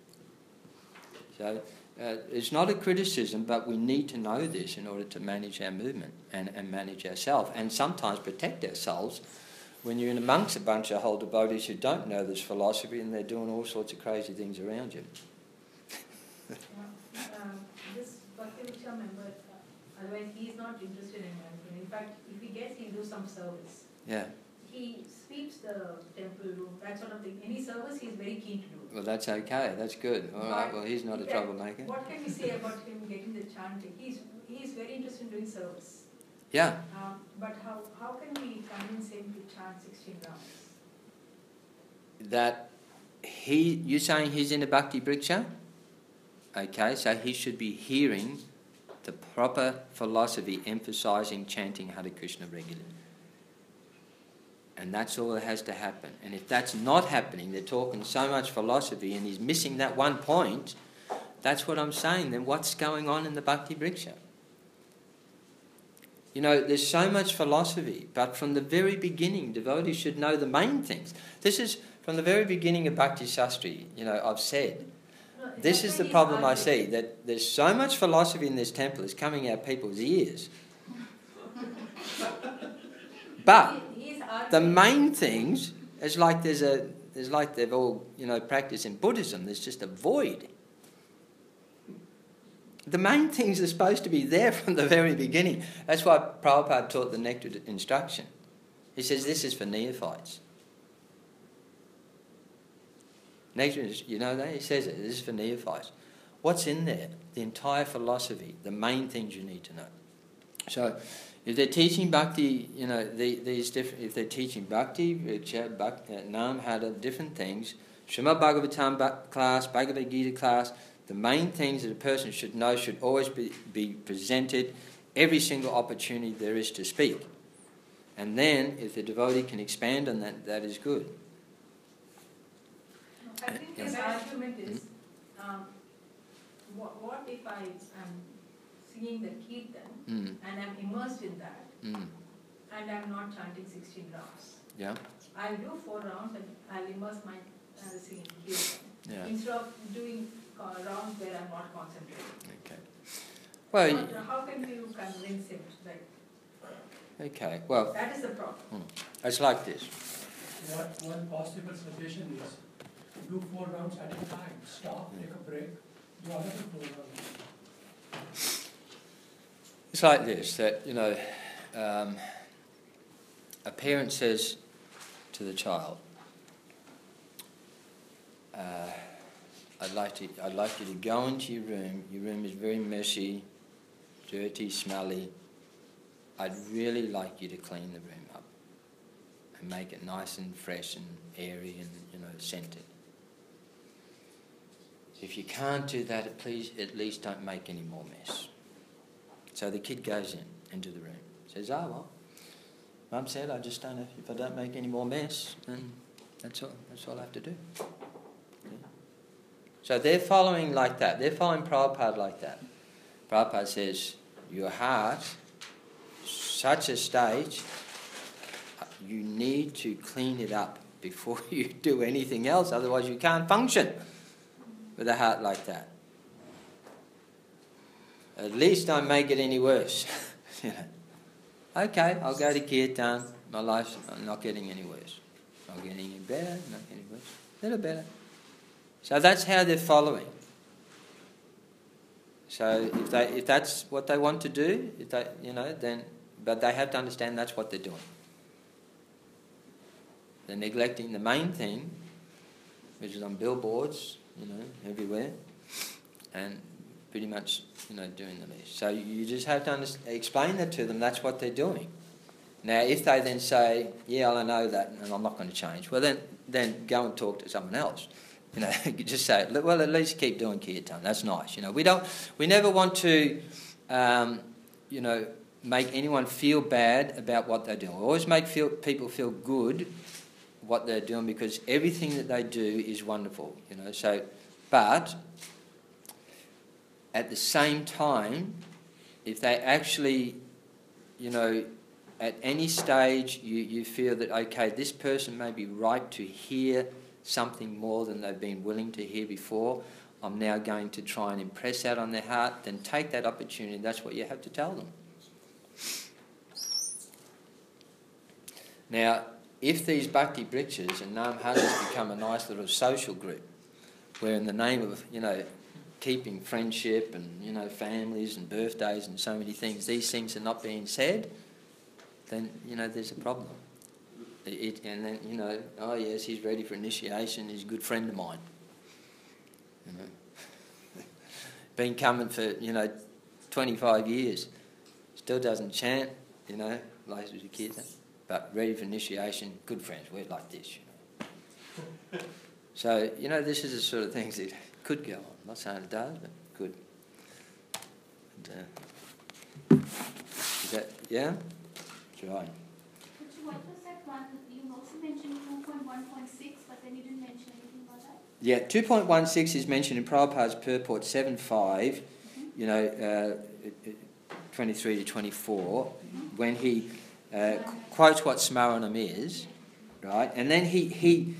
So it's not a criticism, but we need to know this in order to manage our movement and manage ourselves, and sometimes protect ourselves when you're in amongst a bunch of whole devotees who don't know this philosophy and they're doing all sorts of crazy things around you. This Bhakti-Vriksha member, otherwise he is not interested in anything. In fact, if he gets, he'll do some service. Yeah. He sweeps the temple room, that sort of thing. Any service he's very keen to do. Well, that's okay. That's good. All right. Well, he's not a troublemaker. What can we say about him getting the chanting? He's very interested in doing service. Yeah. But how can we convince him to chant 16 rounds? That you're saying he's in a Bhakti Vriksha? Okay, so he should be hearing the proper philosophy emphasising chanting Hare Krishna regularly. And that's all that has to happen. And if that's not happening, they're talking so much philosophy and he's missing that one point, that's what I'm saying. Then what's going on in the Bhakti Vriksha? There's so much philosophy, but from the very beginning, devotees should know the main things. This is from the very beginning of Bhakti Shastri, I've said. This is the problem I see, that there's so much philosophy in this temple, it's coming out people's ears. But the main things, it's like they've all, practiced in Buddhism, there's just a void. The main things are supposed to be there from the very beginning. That's why Prabhupada taught the nectar instruction. He says this is for neophytes. Nectar, you know that? He says it, this is for neophytes. What's in there? The entire philosophy, the main things you need to know. So, if they're teaching bhakti, these different. If they're teaching bhakti, Nam, Hada, different things, Srimad Bhagavatam class, Bhagavad Gita class, the main things that a person should know should always be presented every single opportunity there is to speak. And then, if the devotee can expand on that, that is good. I think his argument is, what if I am singing the kirtan and I'm immersed in that and I'm not chanting 16 rounds? Yeah. I'll do 4 rounds and I'll immerse my singing kirtan instead of doing rounds where I'm not concentrating. Okay. Well, how can you convince him that? Okay. Well, that is the problem. It's like this. One possible suggestion is do 4 rounds at a time. Stop, take a break, do another 4 rounds. It's like this, that, a parent says to the child, I'd like you to go into your room. Your room is very messy, dirty, smelly. I'd really like you to clean the room up and make it nice and fresh and airy and, scented. If you can't do that, please at least don't make any more mess. So the kid goes into the room, says, well, Mum said if I don't make any more mess, then that's all I have to do. Yeah. So they're following like that. They're following Prabhupada like that. Prabhupada says, your heart, such a stage, you need to clean it up before you do anything else, otherwise you can't function with a heart like that. At least don't make it any worse. Okay, I'll go to Kirtan. My life's not getting any worse. Not getting any better, not getting worse. A little better. So that's how they're following. So if that's what they want to do, but they have to understand that's what they're doing. They're neglecting the main thing, which is on billboards, everywhere, and pretty much, doing the least. So you just have to explain that to them. That's what they're doing. Now, if they then say, "Yeah, I know that, and I'm not going to change," well, then go and talk to someone else. You just say, "Well, at least keep doing kirtan. That's nice." We never want to, make anyone feel bad about what they're doing. We always make people feel good what they're doing, because everything that they do is wonderful. But at the same time, if they actually, at any stage you feel that, okay, this person may be right to hear something more than they've been willing to hear before, I'm now going to try and impress that on their heart, then take that opportunity. That's what you have to tell them. Now, if these Bhakti Brichas and Nam Hadas become a nice little social group, where in the name of, keeping friendship and, families and birthdays and so many things, these things are not being said, then, there's a problem. And then, oh yes, he's ready for initiation, he's a good friend of mine. Been coming for, 25 years, still doesn't chant, like as a kid, but ready for initiation, good friends, we're like this, So, this is the sort of things that could go on. I'm not saying it does, but could. And, is that, yeah? That's right. What was that one? You also mentioned 2.1.6, but then you didn't mention anything about that? Yeah, 2.16 is mentioned in Prabhupada's purport 7.5, 23 to 24, when he quotes what Smaranam is, right? And then he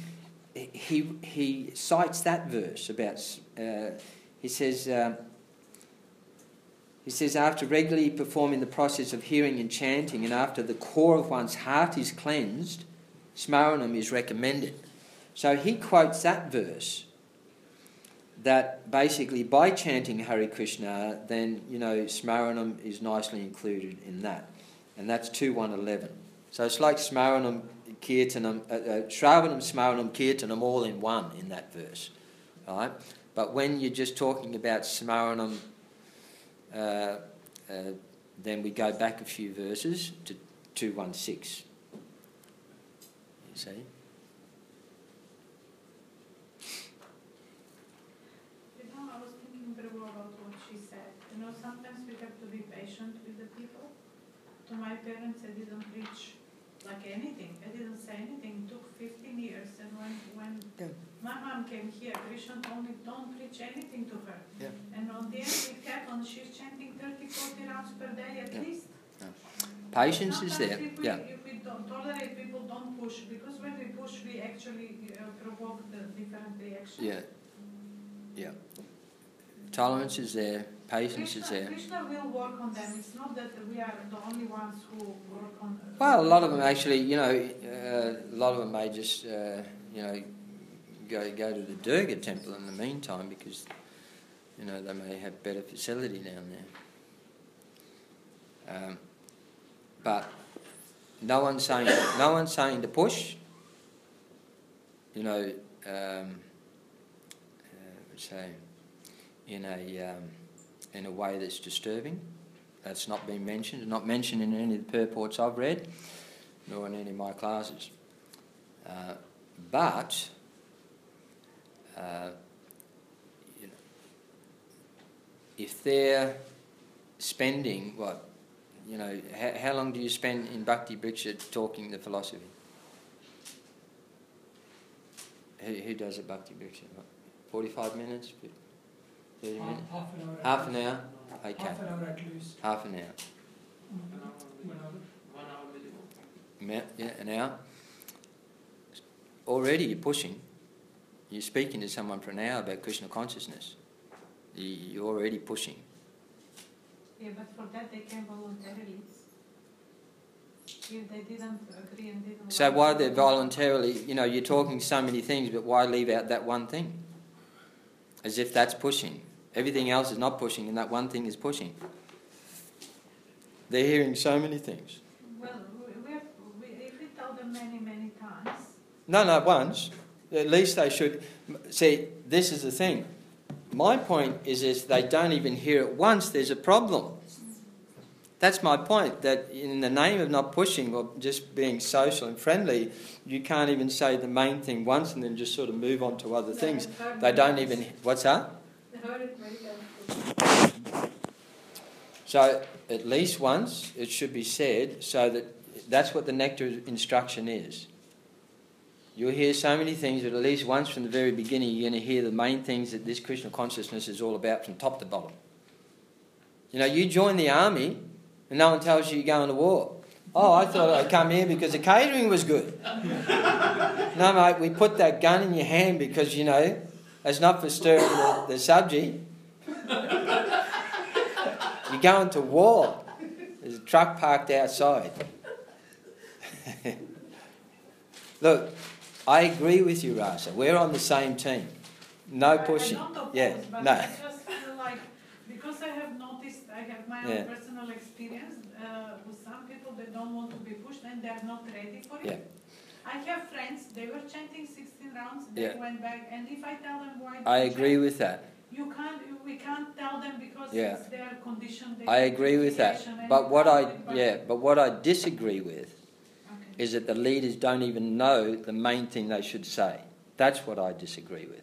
cites that verse about, he says, after regularly performing the process of hearing and chanting, and after the core of one's heart is cleansed, Smaranam is recommended. So he quotes that verse, that basically by chanting Hare Krishna, then, Smaranam is nicely included in that. And that's 2.1.11. So it's like Smaranam, Kirtanam, Shravanam, Smaranam, Kirtanam all in one in that verse. Right? But when you're just talking about Smaranam, then we go back a few verses to 2.1.6. You see? I was thinking very well about what she said. Sometimes we have to be patient with the people. To my parents, I didn't preach like anything. I didn't say anything. It took 15 years. And when my mom came here, Krishna told me, don't preach anything to her. Yeah. And on the end, it happened. She's chanting 30-40 rounds per day at least. Yeah. Patience is there. If we don't tolerate people, don't push. Because when we push, we actually provoke the different reactions. Yeah. Tolerance is there. Patience is there. Krishna will work on them. It's not that we are the only ones who work on. Well, a lot of them actually, a lot of them may just, go to the Durga temple in the meantime because, they may have better facility down there. But no one's saying to push. Say in a way that's disturbing. That's not been mentioned. It's not mentioned in any of the purports I've read, nor in any of my classes. But if they're spending how long do you spend in Bhakti Briksha talking the philosophy? Who does a Bhakti Briksha? 45 minutes? 30 minutes? Half an hour. Half an hour? Okay. Half an hour at least. Half an hour. 1 hour, 1 hour minimum. Yeah, an hour. Already you're pushing. You're speaking to someone for an hour about Krishna consciousness. You're already pushing. Yeah, but for that they came voluntarily. If they didn't agree and didn't. So why they're voluntarily, you're talking so many things, but why leave out that one thing? As if that's pushing. Everything else is not pushing, and that one thing is pushing. They're hearing so many things. Well, if we tell them many, many times. No, once. At least they should. See, this is the thing. My point is they don't even hear it once, there's a problem. That's my point, that in the name of not pushing or just being social and friendly, you can't even say the main thing once and then just sort of move on to other things. They don't even... What's that? They heard it very carefully. So at least once it should be said, so that's what the nectar instruction is. You'll hear so many things that at least once from the very beginning you're going to hear the main things that this Krishna consciousness is all about from top to bottom. You join the army and no one tells you you're going to war. Oh, I thought I'd come here because the catering was good. No, mate, we put that gun in your hand because, it's not for stirring the subject. You're going to war. There's a truck parked outside. Look, I agree with you, Rasa. We're on the same team. No pushing. I don't oppose, Yeah, but no. I just feel like, because I have noticed, I have my own personal experience with some people that don't want to be pushed and they're not ready for it. Yeah. I have friends, they were chanting 16 rounds, they Yeah. went back, and if I tell them why I they agree chant, with that. we can't tell them because Yeah. it's their condition. I agree with that. But what I disagree with is that the leaders don't even know the main thing they should say. That's what I disagree with.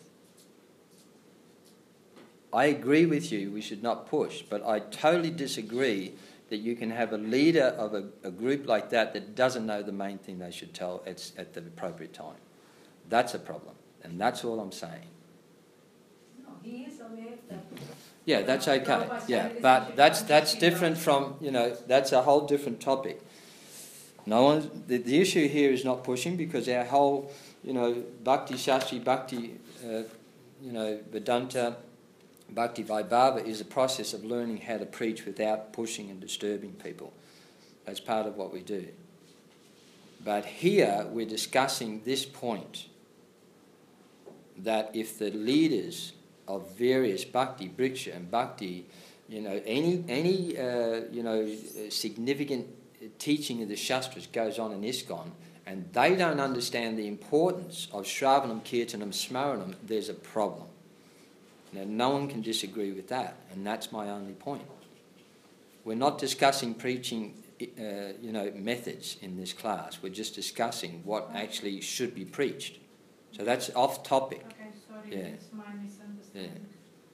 I agree with you, we should not push, but I totally disagree that you can have a leader of a group like that doesn't know the main thing they should tell at the appropriate time. That's a problem, and that's all I'm saying. No, he is aware that. Yeah, that's okay. Yeah, but that's different from, that's a whole different topic. No one. The issue here is not pushing because our whole, Bhakti Shastri, Bhakti, Vedanta, Bhakti Vaibhava is a process of learning how to preach without pushing and disturbing people. That's part of what we do. But here we're discussing this point, that if the leaders of various Bhakti Briksha and Bhakti, any significant teaching of the Shastras goes on in ISKCON, and they don't understand the importance of Shravanam, Kirtanam, Smaranam, there's a problem. Now, no one can disagree with that, and that's my only point. We're not discussing preaching, methods in this class. We're just discussing what actually should be preached. So that's off topic. Okay, sorry, Yeah. it's my misunderstanding.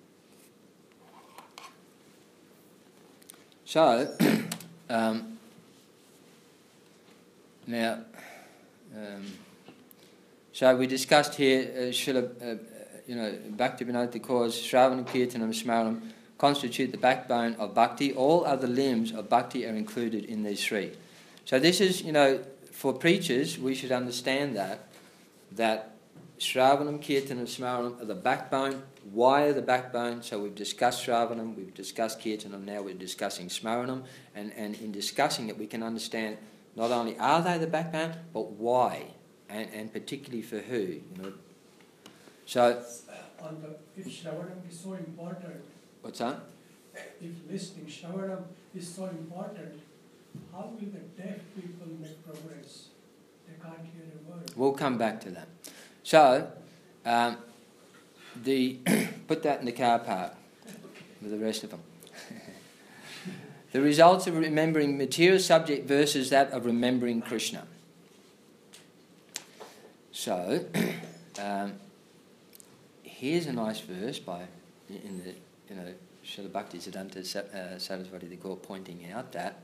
So, so we discussed here, Bhaktivinoda Thakur's Shravanam, Kirtanam, Smaranam constitute the backbone of Bhakti. All other limbs of Bhakti are included in these three. So this is, for preachers, we should understand that Shravanam, Kirtanam, Smaranam are the backbone. Why are the backbone? So we've discussed Shravanam, we've discussed Kirtanam, now we're discussing Smaranam. And in discussing it, we can understand not only are they the backbone, but why, and particularly for who. You know. So, If Shravanam is so important, what's that? if listening Shravanam is so important, how will the deaf people make progress? They can't hear a word. We'll come back to that. So, put that in the car park with the rest of them. The results of remembering material subject versus that of remembering Krishna. So, here's a nice verse in the Srila Bhaktisiddhanta Saraswati Thakur pointing out that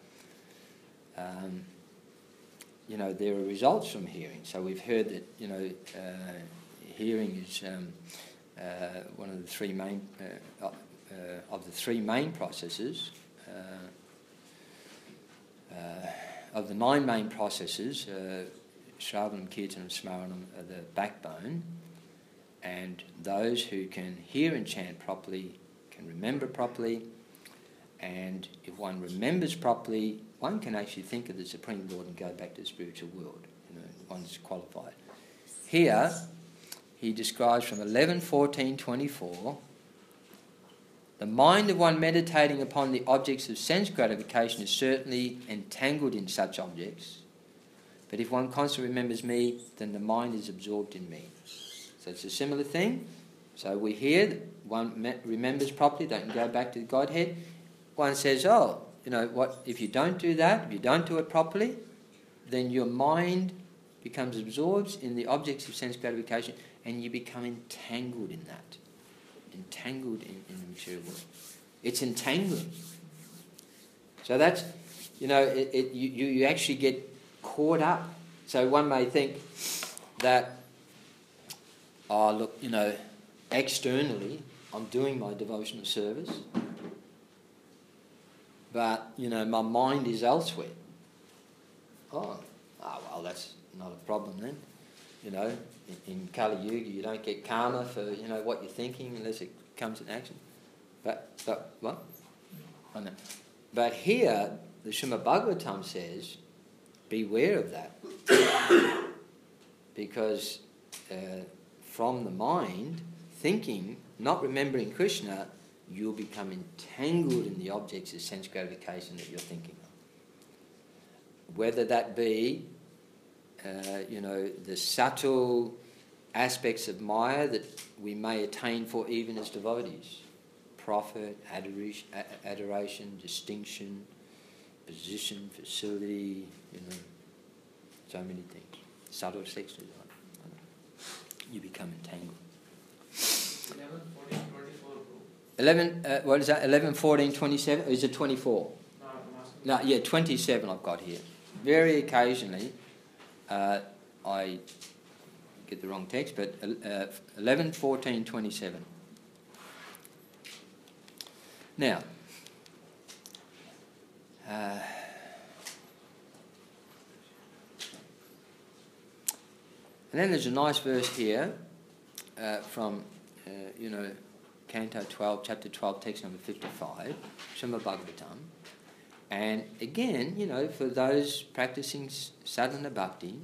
there are results from hearing. So we've heard that hearing is one of the three main processes. Of the 9 main processes, Shravanam, Kirtanam, Smaranam are the backbone, and those who can hear and chant properly can remember properly, and if one remembers properly, one can actually think of the Supreme Lord and go back to the spiritual world. One's qualified. Here, he describes from 11:14:24, the mind of one meditating upon the objects of sense gratification is certainly entangled in such objects, but if one constantly remembers me, then the mind is absorbed in me. So it's a similar thing. So we hear that one remembers properly, they can go back to the Godhead. One says, if you don't do that, if you don't do it properly, then your mind becomes absorbed in the objects of sense gratification and you become entangled in that. Entangled in the material world. It's entangling. So that's, you actually get caught up. So one may think that, externally I'm doing my devotional service, but, my mind is elsewhere. Well, that's not a problem then. In Kali Yuga, you don't get karma for, what you're thinking unless it comes in action. But what? I know. But here, the Srimad Bhagavatam says, beware of that. Because from the mind, thinking, not remembering Krishna, you'll become entangled in the objects of sense gratification that you're thinking of. Whether that be the subtle aspects of Maya that we may attain for even as devotees. Profit, adoration, distinction, position, facility, so many things. Subtle sex desire. You become entangled. 11, 14, 24, bro. 11, what is that? 11, 14, 27? Or is it 24? No, I'm asking. 27 I've got here. Very occasionally, I get the wrong text, but 11, 14, 27. Now, and then there's a nice verse here from, Canto 12, Chapter 12, text number 55, Srimad Bhagavatam. And again, for those practicing sadhana bhakti,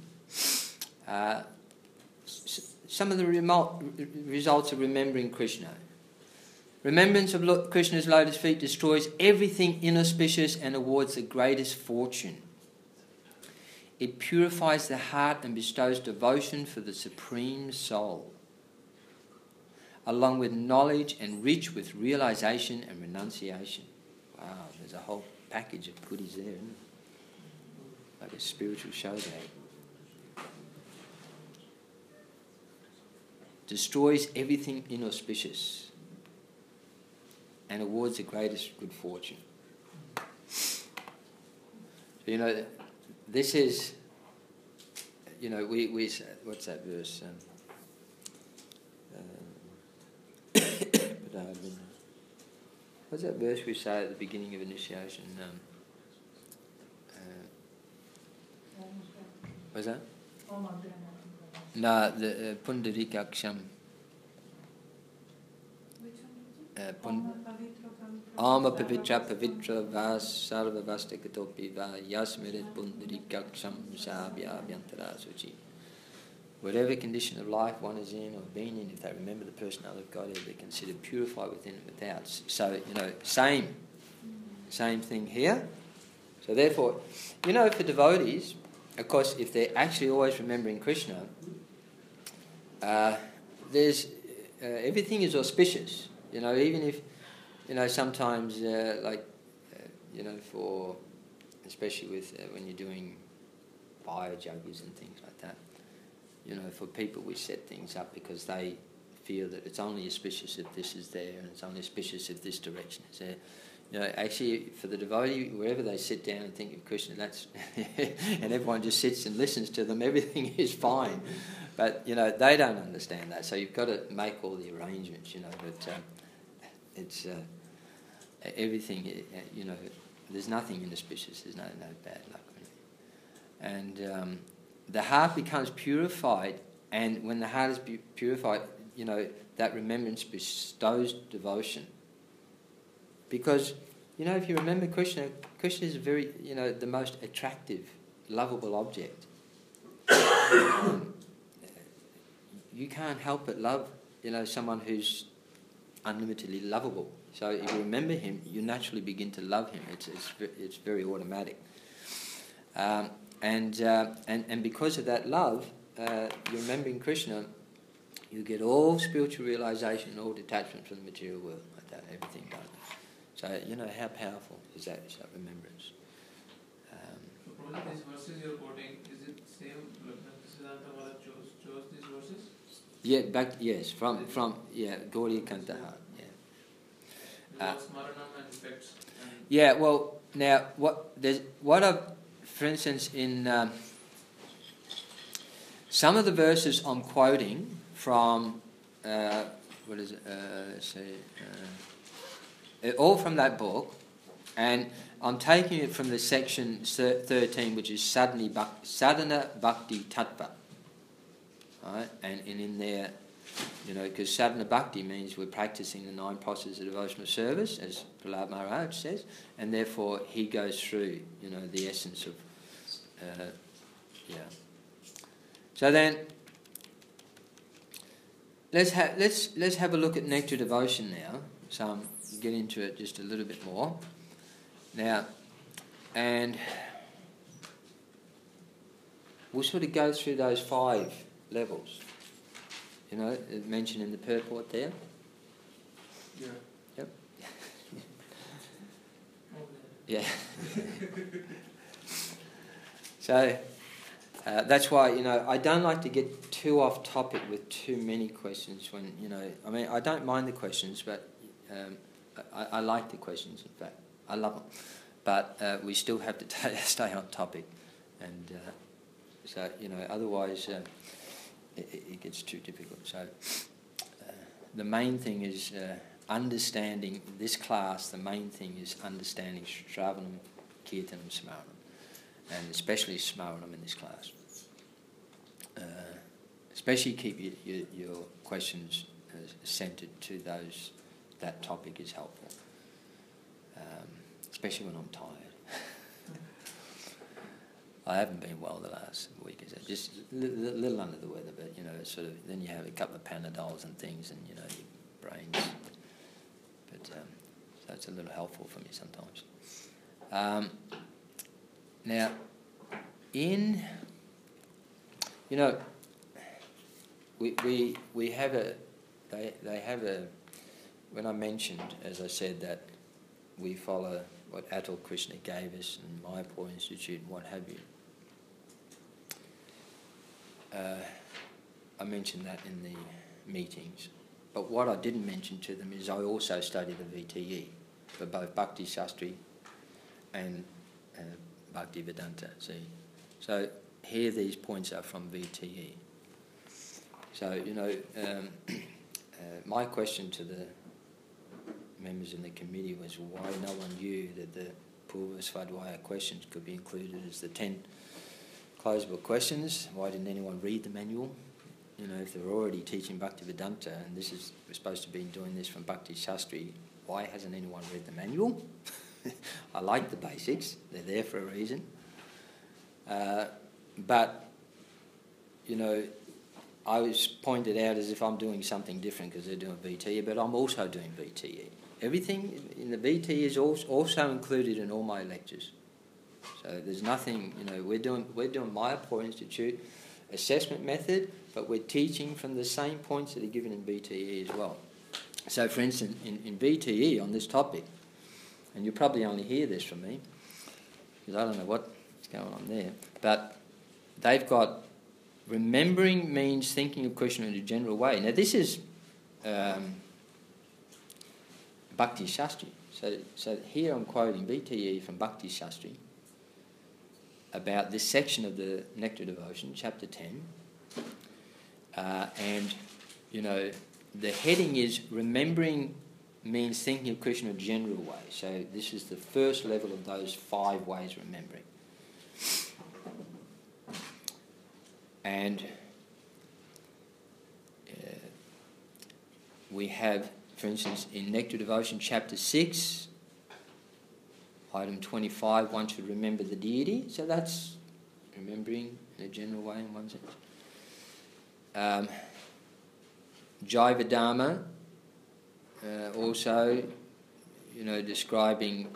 some of the results of remembering Krishna. Remembrance of Krishna's lotus feet destroys everything inauspicious and awards the greatest fortune. It purifies the heart and bestows devotion for the Supreme Soul, along with knowledge and rich with realization and renunciation. Wow, there's a whole package of goodies there, isn't it? Like a spiritual show bag. Destroys everything inauspicious and awards the greatest good fortune. So, this is, we what's that verse? What's that verse we say at the beginning of initiation? What's that? No, the Pundarikaksham. Which one is it? Ama Pavitra Pavitra Vas Sarva Vastakatopi Va Yasmirit Pundarikaksham Sabya Vyantara Suchi. Whatever condition of life one is in or been in, if they remember the personality of God, they're considered purified within and without. So, same thing here. So therefore, for devotees, of course, if they're actually always remembering Krishna, there's everything is auspicious. Even if, sometimes, for, especially with when you're doing fire juggies and things like that, for people we set things up because they feel that it's only auspicious if this is there and it's only auspicious if this direction is there. Actually, for the devotee, wherever they sit down and think of Krishna, that's and everyone just sits and listens to them, everything is fine. But, they don't understand that, so you've got to make all the arrangements, but it's everything, there's nothing inauspicious, there's no bad luck. And the heart becomes purified, and when the heart is purified, that remembrance bestows devotion. Because, if you remember Krishna, Krishna is very, the most attractive, lovable object. You can't help but love, someone who's unlimitedly lovable. So if you remember him, you naturally begin to love him. It's very automatic. And because of that love, you're remembering Krishna, you get all spiritual realization and all detachment from the material world, like that, everything like that. So, how powerful is that remembrance? So probably these verses you're quoting, is it same Siddhanta Maharaj chose these verses? Yeah, from Gaudiya Kantaha, yeah. About Smaranam and effects. Yeah, well, now, for instance, in some of the verses I'm quoting from, all from that book, and I'm taking it from the section 13, which is Sadhana Bhakti Tattva. Right? And in there, because sadhana bhakti means we're practicing the 9 processes of devotional service, as Prahlad Maharaj says, and therefore he goes through, the essence of, So then, let's have a look at nectar devotion now. So I'm get into it just a little bit more now, and we'll sort of go through those 5 levels, mentioned in the purport there. Yeah. Yep. Yeah. So that's why I don't like to get too off topic with too many questions. When I don't mind the questions, but I like the questions. In fact, I love them, but we still have to stay on topic, and so otherwise it gets too difficult. So the main thing is understanding this class. The main thing is understanding Shravanam, Kirtanam, Smaranam, and especially Smaranam in this class. Especially keep your questions centred to that topic is helpful. Especially when I'm tired. I haven't been well the last week, just a little under the weather, but sort of. Then you have a couple of Panadols and things, and your brains. But so it's a little helpful for me sometimes. Now, we have they have a. When I mentioned, as I said, that we follow what Atul Krishna gave us and Mayapur Institute and what have you. I mentioned that in the meetings. But what I didn't mention to them is I also study the VTE for both Bhakti Shastri and Bhakti Vedanta. See, so here these points are from VTE. So my question to the members in the committee was why no one knew that the Purva Svadhyaya questions could be included as the 10 closable questions. Why didn't anyone read the manual? you know, if they're already teaching Bhaktivedanta and this is, we're supposed to be doing this from Bhakti Shastri, why hasn't anyone read the manual? I like the basics, they're there for a reason. But, you know, I was pointed out as if I'm doing something different because they're doing VTE, but I'm also doing VTE. Everything in the VTE is also included in all my lectures. So there's nothing, you know, we're doing Mayapur Institute assessment method, but we're teaching from the same points that are given in VTE as well. So, for instance, in VTE on this topic, and you'll probably only hear this from me, because I don't know what's going on there, but they've got remembering means thinking of Krishna in a general way. Now, this is Bhakti Shastri. So here I'm quoting VTE from Bhakti Shastri about this section of the Nectar Devotion, chapter 10. And, you know, the heading is remembering means thinking of Krishna in a general way. So this is the first level of those 5 ways of remembering. And we have, for instance, in Nectar Devotion, chapter 6, item 25, one should remember the deity. So that's remembering in a general way in one sense. Jaiva Dharma, also, you know, describing...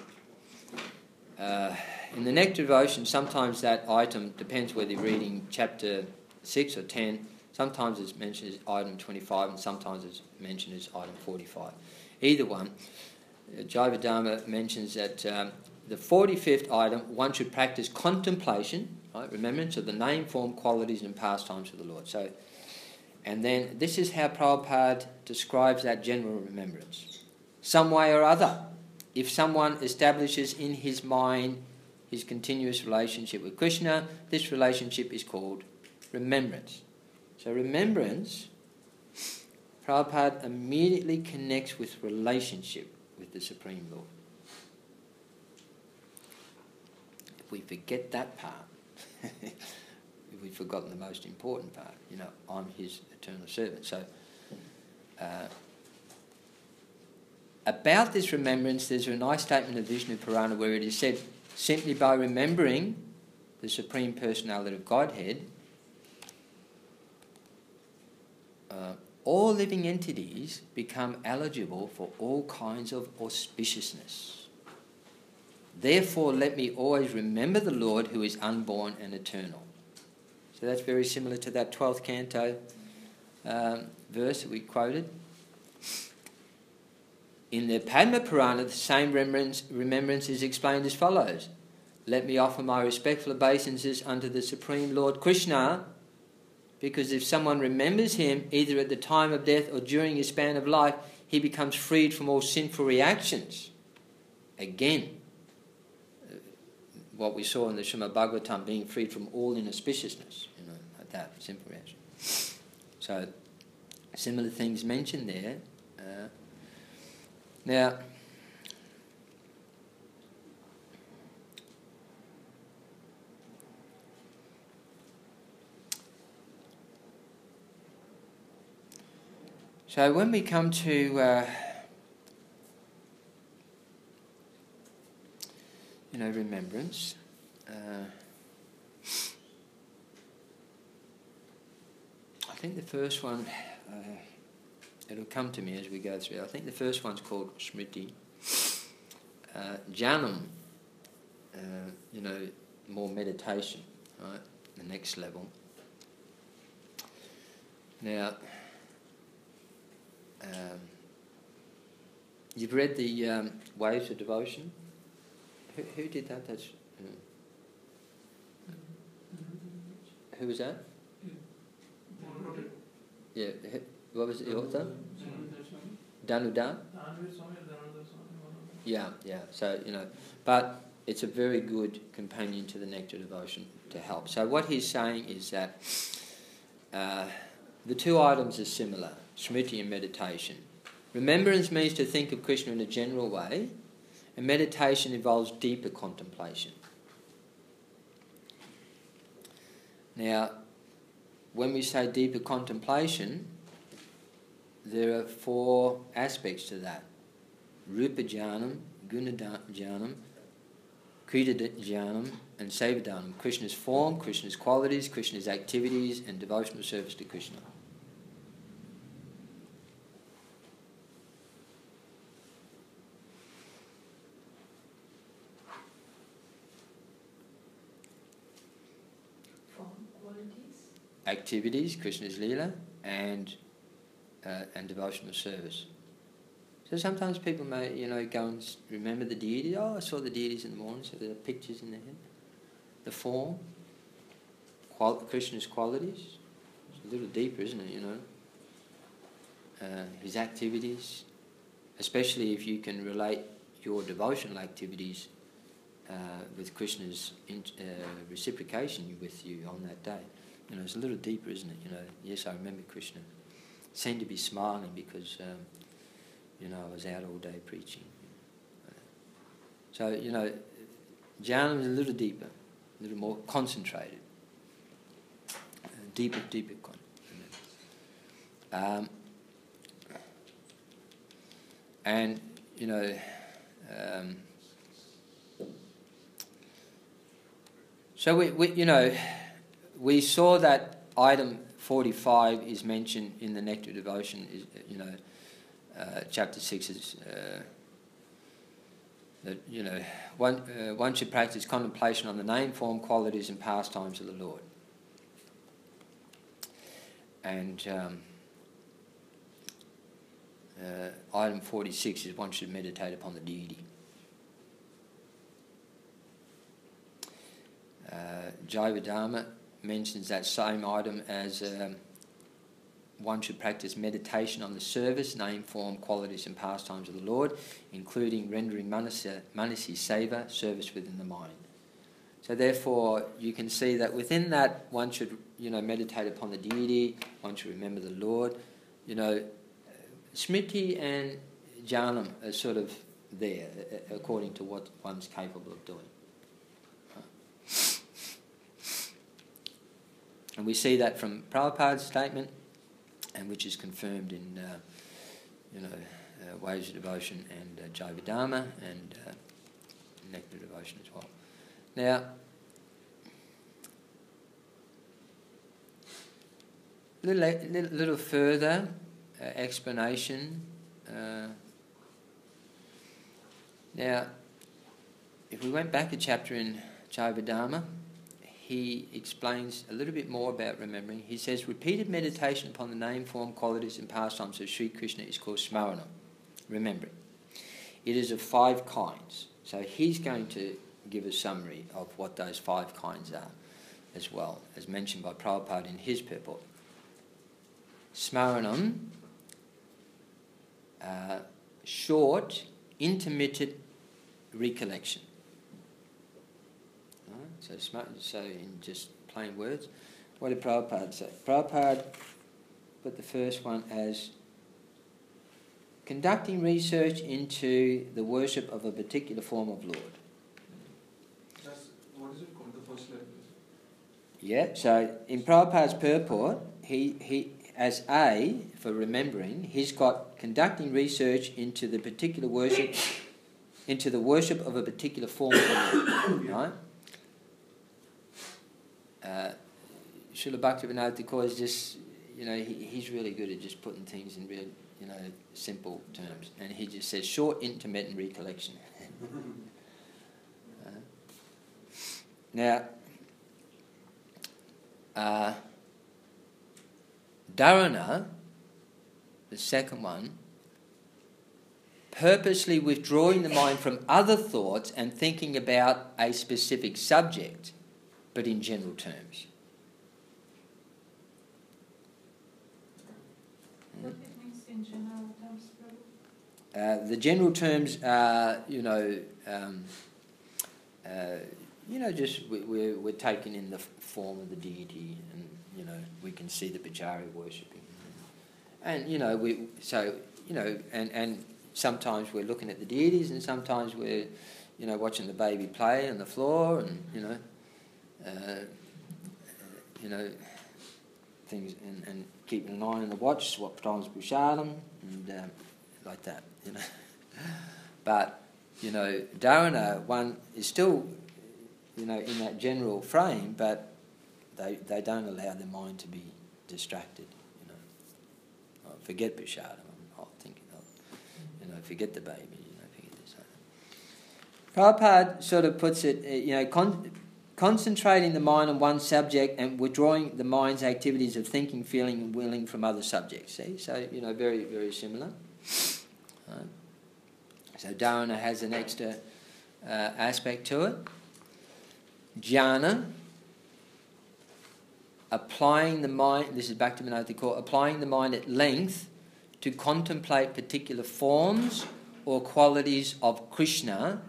in the Nectar Devotion, sometimes that item depends whether you're reading chapter 6 or 10. Sometimes it's mentioned as item 25 and sometimes it's mentioned as item 45. Either one, Jaiva Dharma mentions that the 45th item, one should practice contemplation, right, remembrance of the name, form, qualities and pastimes of the Lord. So, and then this is how Prabhupada describes that general remembrance. Some way or other, if someone establishes in his mind his continuous relationship with Krishna, this relationship is called remembrance. So remembrance, Prabhupada immediately connects with relationship with the Supreme Lord. If we forget that part, we've forgotten the most important part. You know, I'm his eternal servant. So about this remembrance, there's a nice statement of Vishnu Purana where it is said, simply by remembering the Supreme Personality of Godhead, all living entities become eligible for all kinds of auspiciousness. Therefore, let me always remember the Lord who is unborn and eternal. So that's very similar to that 12th canto verse that we quoted. In the Padma Purana, the same remembrance is explained as follows. Let me offer my respectful obeisances unto the Supreme Lord Krishna, because if someone remembers him, either at the time of death or during his span of life, he becomes freed from all sinful reactions. Again, what we saw in the Srimad Bhagavatam, being freed from all inauspiciousness, you know, like that, simple reaction. So, similar things mentioned there. Now, so when we come to remembrance, I think the first one, it'll come to me as we go through. I think the first one's called Smriti. Jnanam, more meditation, right? The next level. Now, you've read the Waves of Devotion? Who did that? That's who was that? Yeah. What was the author? Danudan? Yeah. So, but it's a very good companion to the Nectar Devotion to help. So what he's saying is that the two items are similar, Smriti and meditation. Remembrance means to think of Krishna in a general way, and meditation involves deeper contemplation. Now, when we say deeper contemplation, there are 4 aspects to that. Rupa Jnanam, Guna Jnanam, Krita Jnanam and Seva Jnanam. Krishna's form, Krishna's qualities, Krishna's activities and devotional service to Krishna. Form, qualities. Activities, Krishna's Leela, and devotional service. So sometimes people may, go and remember the deity. Oh, I saw the deities in the morning, so there are pictures in their head. The form, Krishna's qualities. It's a little deeper, isn't it, his activities, especially if you can relate your devotional activities with Krishna's reciprocation with you on that day. It's a little deeper, isn't it? Yes, I remember Krishna seemed to be smiling because I was out all day preaching. So, jnana is a little deeper, a little more concentrated. Deeper. And, so we saw that item 45 is mentioned in the Nectar Devotion, chapter 6 is that one should practice contemplation on the name, form, qualities and pastimes of the Lord. And item 46 is one should meditate upon the deity. Jivadharma mentions that same item as one should practice meditation on the service, name, form, qualities and pastimes of the Lord, including rendering manasi seva, service within the mind. So therefore you can see that within that one should meditate upon the deity, one should remember the Lord. Smriti and jnanam are sort of there according to what one's capable of doing. And we see that from Prabhupada's statement, and which is confirmed in Waves of Devotion and Jivadharma and Nectar Devotion as well. Now, little further explanation. Now, if we went back a chapter in Jivadharma, he explains a little bit more about remembering. He says, repeated meditation upon the name, form, qualities and pastimes of Sri Krishna is called smarana, remembering. It is of 5 kinds. So he's going to give a summary of what those 5 kinds are as well, as mentioned by Prabhupada in his purport. Smaranam, short, intermittent recollection. So in just plain words, what did Prabhupada say? Prabhupada put the first one as conducting research into the worship of a particular form of Lord. What is it called, the first level? Yeah, so in Prabhupada's purport, he as A, for remembering, he's got conducting research into the particular worship, into the worship of a particular form of Lord, right? Srila Bhaktivinoda Thakur is just, he's really good at just putting things in real, simple terms. And he just says short, intermittent recollection. Now, dharana, the second one, purposely withdrawing the mind from other thoughts and thinking about a specific subject, but in general terms. What it means in general terms, Prabhu? The general terms are, just we're taken in the form of the deity, and we can see the Pujari worshipping, and and sometimes we're looking at the deities, and sometimes we're watching the baby play on the floor, and things, and keeping an eye on the watch, swap times Pushadam, and like that, you know. But, you know, Dharana, one is still, you know, in that general frame, but they don't allow their mind to be distracted, you know. Forget Pushadam, I'll think, you know, forget the baby, you know, forget this. Prabhupada sort of puts it, you know, concentrating the mind on one subject and withdrawing the mind's activities of thinking, feeling and willing from other subjects. See? So, you know, very, very similar. Right. So dharana has an extra aspect to it. Jhana, applying the mind, this is Bhaktivinoda Thakur, applying the mind at length to contemplate particular forms or qualities of Krishna.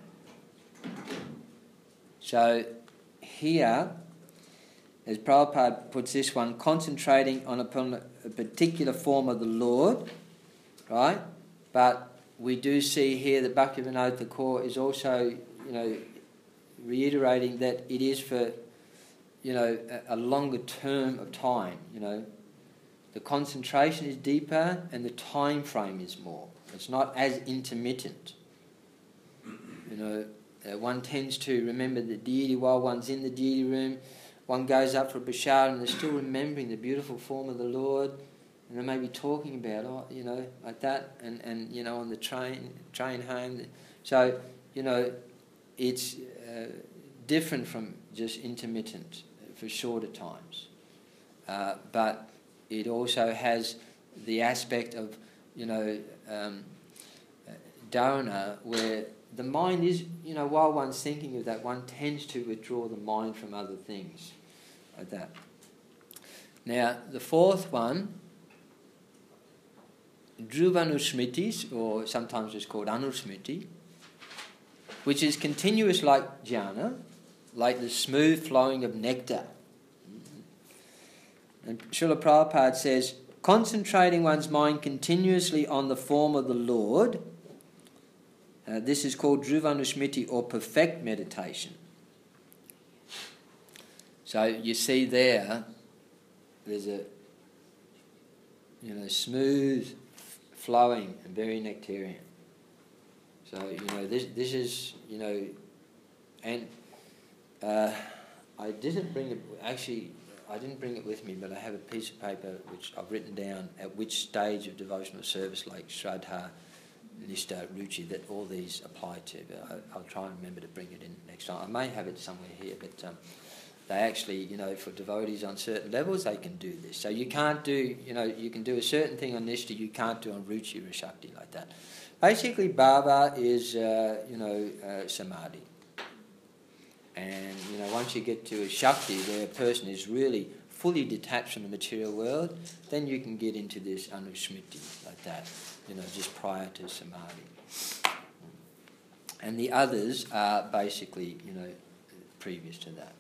So here, as Prabhupada puts this one, concentrating upon a particular form of the Lord, right? But we do see here that Bhaktivinoda Thakur is also, you know, reiterating that it is for, you know, a longer term of time, you know. The concentration is deeper and the time frame is more. It's not as intermittent. You know, one tends to remember the deity while one's in the deity room. One goes up for a prasad and they're still remembering the beautiful form of the Lord. And they may be talking about, you know, like that, and you know, on the train home. So, you know, it's different from just intermittent for shorter times. But it also has the aspect of, you know, dharana, where the mind is, you know, while one's thinking of that, one tends to withdraw the mind from other things, like that. Now, the fourth one, Dhruvanusmritis, or sometimes it's called Anusmriti, which is continuous like jhana, like the smooth flowing of nectar. And Srila Prabhupada says, concentrating one's mind continuously on the form of the Lord, this is called Dhruvanusmriti, or perfect meditation. So you see there's a, you know, smooth flowing and very nectarian. So, you know, this is, you know, and I didn't bring it with me, but I have a piece of paper which I've written down at which stage of devotional service, like Shraddha, Nishta, Ruchi, that all these apply to. But I'll try and remember to bring it in next time. I may have it somewhere here, but they actually, you know, for devotees on certain levels, they can do this. So you can't do, you know, you can do a certain thing on Nishta, you can't do on Ruchi or Shakti like that. Basically, Bhava is, you know, Samadhi. And, you know, once you get to a Shakti, where a person is really fully detached from the material world, then you can get into this Anusmriti, like that, you know, just prior to Samadhi. And the others are basically, you know, previous to that.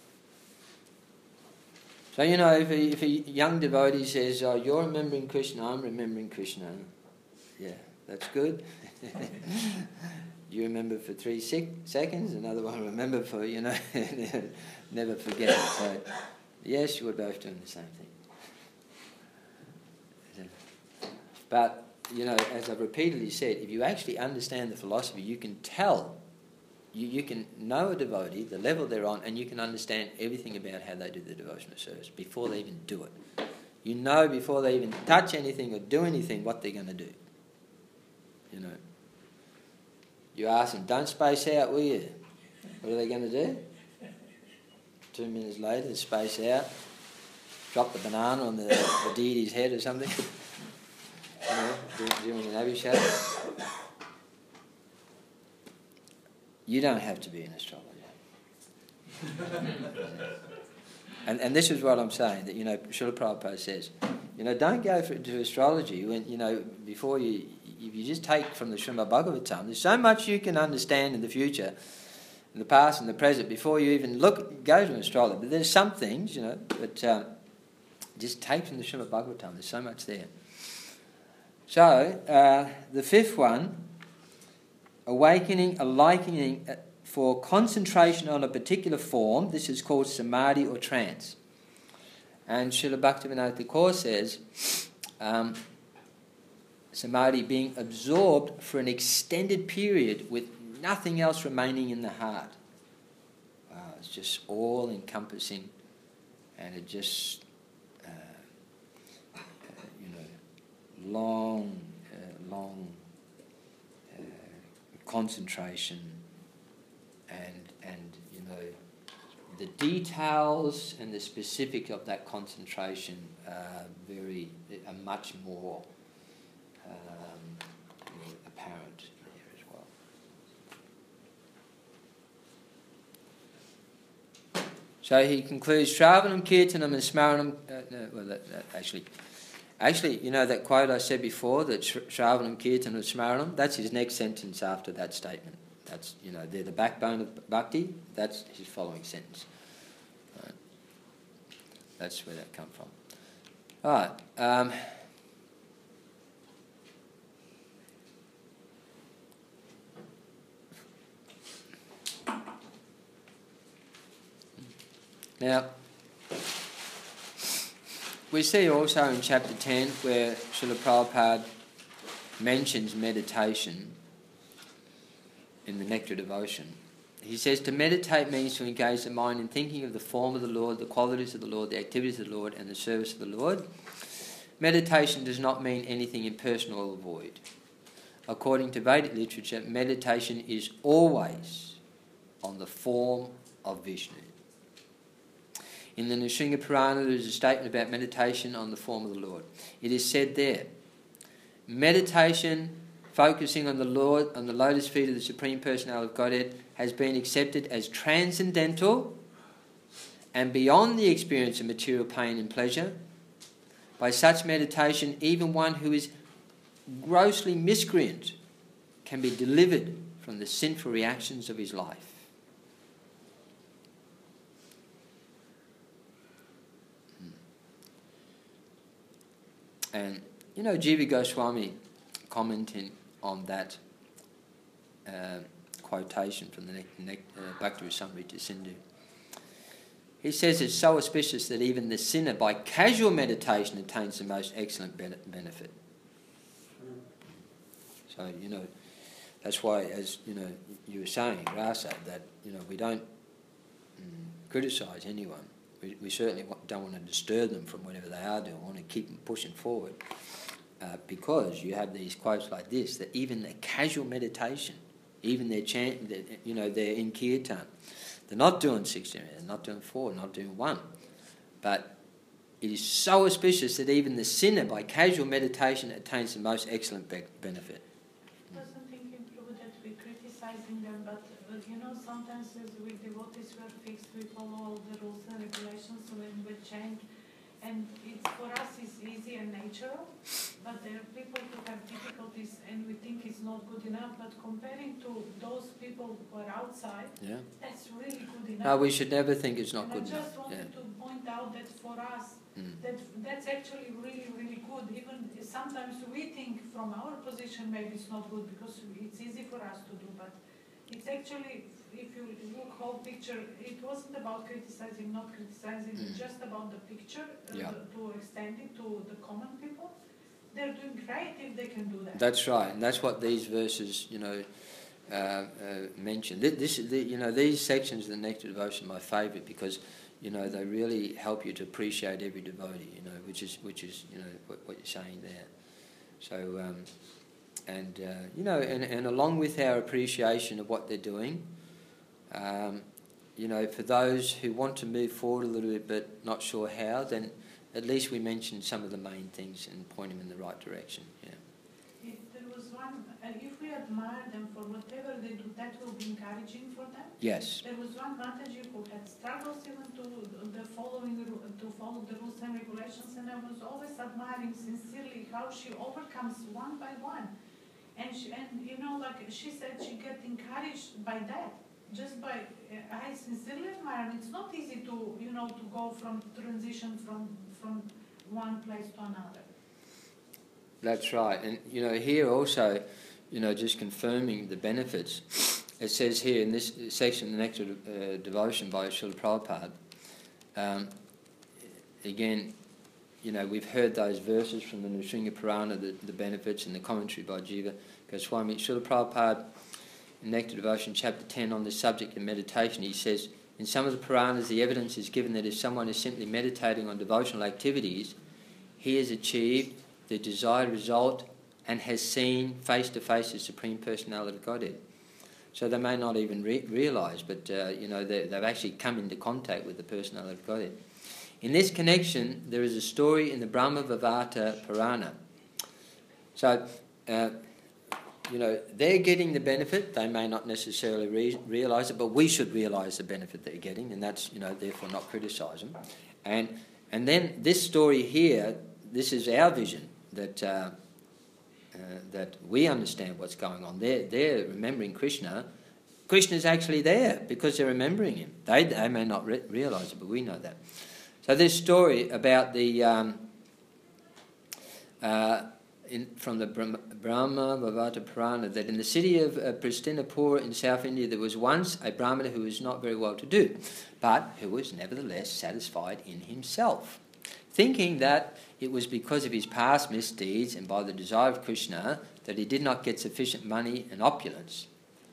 So, you know, if a young devotee says, oh, you're remembering Krishna, I'm remembering Krishna, yeah, that's good. You remember for 3 seconds, another one remember for, you know, never forget. So, yes, you were both doing the same thing. But, you know, as I've repeatedly said, if you actually understand the philosophy, you can tell, you can know a devotee, the level they're on, and you can understand everything about how they do the devotional service before they even do it. You know before they even touch anything or do anything what they're going to do. You know. You ask them, don't space out, will you? What are they going to do? 2 minutes later, they space out, drop the banana on the deity's head or something. You know, doing an abhishek. You don't have to be an astrologer. And this is what I'm saying, that, you know, Srila Prabhupada says, you know, don't go to astrology when, you know, before you, if you just take from the Srimad Bhagavatam, there's so much you can understand in the future, in the past and the present, before you even go to an astrologer. But there's some things, you know, but just take from the Srimad Bhagavatam, there's so much there. So, the fifth one, awakening a likening for concentration on a particular form, this is called samadhi or trance. And Srila Bhaktivinoda Thakur says, samadhi being absorbed for an extended period with nothing else remaining in the heart. Wow, it's just all encompassing, and it just, long concentration, and the details and the specific of that concentration are much more apparent here as well. So he concludes, Shravanam, Kirtanam and Smaranam, actually, that quote I said before, that Shravanam, Kirtanam and Smaranam, that's his next sentence after that statement. That's, they're the backbone of bhakti, that's his following sentence. Right. That's where that come from. All right. Now, we see also in chapter 10 where Srila Prabhupada mentions meditation in the Nectar Devotion. He says, to meditate means to engage the mind in thinking of the form of the Lord, the qualities of the Lord, the activities of the Lord, and the service of the Lord. Meditation does not mean anything impersonal or void. According to Vedic literature, meditation is always on the form of Vishnu. In the Nrsimha Purana, there is a statement about meditation on the form of the Lord. It is said there, meditation focusing on the Lord, on the lotus feet of the Supreme Personality of Godhead, has been accepted as transcendental and beyond the experience of material pain and pleasure. By such meditation, even one who is grossly miscreant can be delivered from the sinful reactions of his life. And, Jiva Goswami, commenting on that quotation from the Bhakti Rasamrita Sindhu, he says it's so auspicious that even the sinner, by casual meditation, attains the most excellent benefit. So, that's why, as, you were saying, Rasa, that, we don't criticise anyone. We certainly don't want to disturb them from whatever they are doing. We want to keep them pushing forward. Because you have these quotes like this, that even the casual meditation, even their chant, they're in kirtan. They're not doing 16, they're not doing 4, not doing 1. But it is so auspicious that even the sinner, by casual meditation, attains the most excellent benefit. I wasn't thinking through that we're criticizing them, but sometimes as we devotees, we are fixed, we follow all the rules and regulations when we chant, and for us it's easy and natural, but there are people who have difficulties and we think it's not good enough, but comparing to those people who are outside, that's really good enough. No, we should never think it's not good enough. I just wanted to point out that for us, that's actually really, really good. Even sometimes we think from our position maybe it's not good because it's easy for us to do, but it's actually, if you look whole picture, it wasn't about criticizing, not criticizing, it's just about the picture, to extend it to the common people. They're doing great if they can do that. That's right, and that's what these verses, mention. These sections of the Nectar Devotion are my favourite because, they really help you to appreciate every devotee, which is what you're saying there. So, and along with our appreciation of what they're doing, for those who want to move forward a little bit but not sure how, then at least we mention some of the main things and point them in the right direction. If there was one, if we admire them for whatever they do, that will be encouraging for them. Yes. There was one Mataji who had struggles even to follow the rules and regulations, and I was always admiring sincerely how she overcomes one by one. And she said she get encouraged by that. Just by, I sincerely admire, and it's not easy to, to go from transition from one place to another. That's right. And, here also, just confirming the benefits, it says here in this section, the Nectar Devotion by Srila Prabhupada, again, you know, we've heard those verses from the Nrsimha Purana, the benefits, and the commentary by Jiva Goswami. Srila Prabhupada, in Nectar Devotion, chapter 10, on this subject of meditation, he says, in some of the Puranas, the evidence is given that if someone is simply meditating on devotional activities, he has achieved the desired result and has seen face-to-face the Supreme Personality of Godhead. So they may not even realise, but you know, they've actually come into contact with the Personality of Godhead. In this connection, there is a story in the Brahma Vivata Purana. So, you know, they're getting the benefit. They may not necessarily realise it, but we should realise the benefit they're getting, and that's, you know, therefore not criticise them. And then this story here, this is our vision, that that we understand what's going on. They're remembering Krishna. Krishna's actually there because they're remembering him. They may not realise it, but we know that. So this story about the from the Brahma Vivata Purana, that in the city of Pristinapura in South India there was once a Brahmana who was not very well to do, but who was nevertheless satisfied in himself, thinking that it was because of his past misdeeds and by the desire of Krishna that he did not get sufficient money and opulence.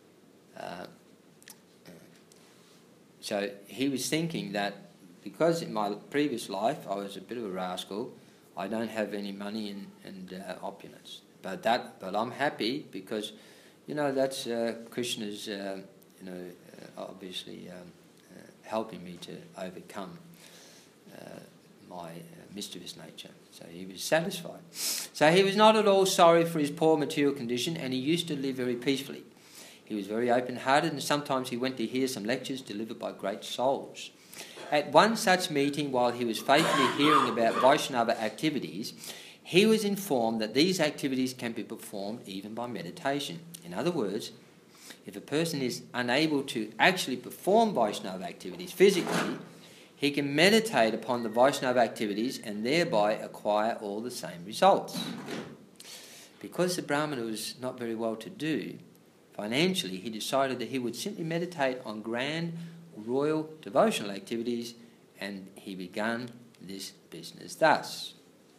So he was thinking that because in my previous life I was a bit of a rascal, I don't have any money and opulence. But I'm happy because, you know, that's Krishna's, obviously helping me to overcome my mischievous nature. So he was satisfied. So he was not at all sorry for his poor material condition, and he used to live very peacefully. He was very open-hearted, and sometimes he went to hear some lectures delivered by great souls. At one such meeting, while he was faithfully hearing about Vaishnava activities, he was informed that these activities can be performed even by meditation. In other words, if a person is unable to actually perform Vaishnava activities physically, he can meditate upon the Vaishnava activities and thereby acquire all the same results. Because the Brahmana was not very well to do financially, he decided that he would simply meditate on grand royal devotional activities, and he began this business thus.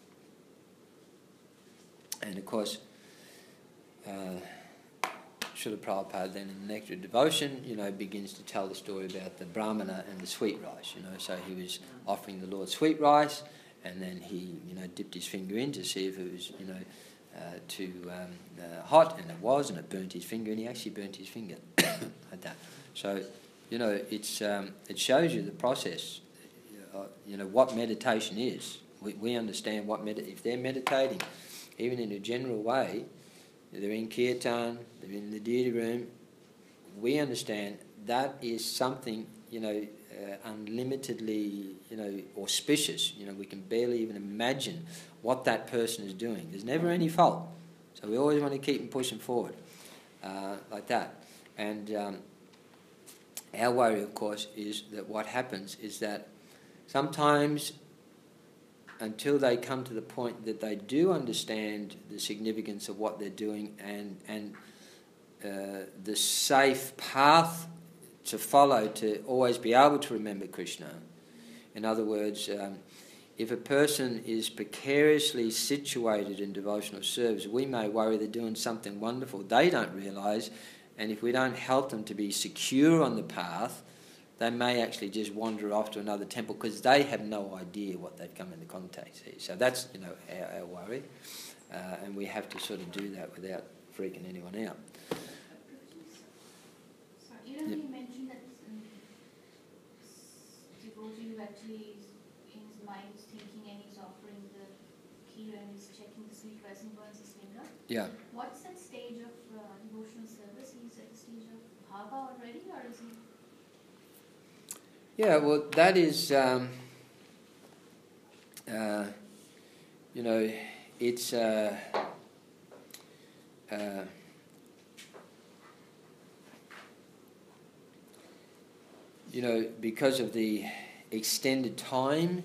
And of course, Srila Prabhupada then in the Nectar of Devotion, you know, begins to tell the story about the Brahmana and the sweet rice, you know. So he was offering the Lord sweet rice, and then he, you know, dipped his finger in to see if it was, you know, too hot, and it was, and it burnt his finger, and he actually burnt his finger like that. So, you know, it shows you the process, you know, what meditation is. We understand what if they're meditating, even in a general way, they're in kirtan, they're in the deity room, we understand that is something, you know, unlimitedly, you know, auspicious. You know, we can barely even imagine what that person is doing. There's never any fault. So we always want to keep them pushing forward like that. And our worry, of course, is that what happens is that sometimes, until they come to the point that they do understand the significance of what they're doing and the safe path to follow to always be able to remember Krishna. In other words, if a person is precariously situated in devotional service, we may worry they're doing something wonderful they don't realise, and if we don't help them to be secure on the path, they may actually just wander off to another temple because they have no idea what they've come into contact with. So that's, you know, our worry, and we have to sort of do that without freaking anyone out. Sorry, you mentioned that devotee who actually in his mind is thinking and he's offering the key and he's checking the sweet rice and burns his finger. Yeah. What's that stage of devotional service? He's at the stage of bhava already, or is he? Yeah, well, that is, you know, it's, you know, because of the extended time,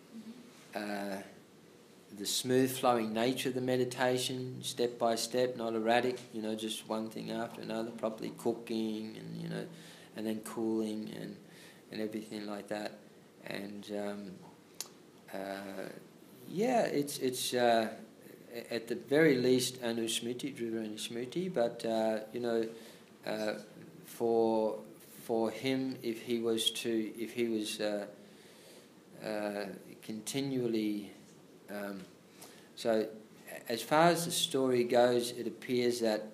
the smooth flowing nature of the meditation, step by step, not erratic, you know, just one thing after another, properly cooking and, you know, and then cooling and everything like that. And yeah, it's at the very least Anusmriti, Dhruva Anusmriti, but for him, if he was continually, so as far as the story goes, it appears that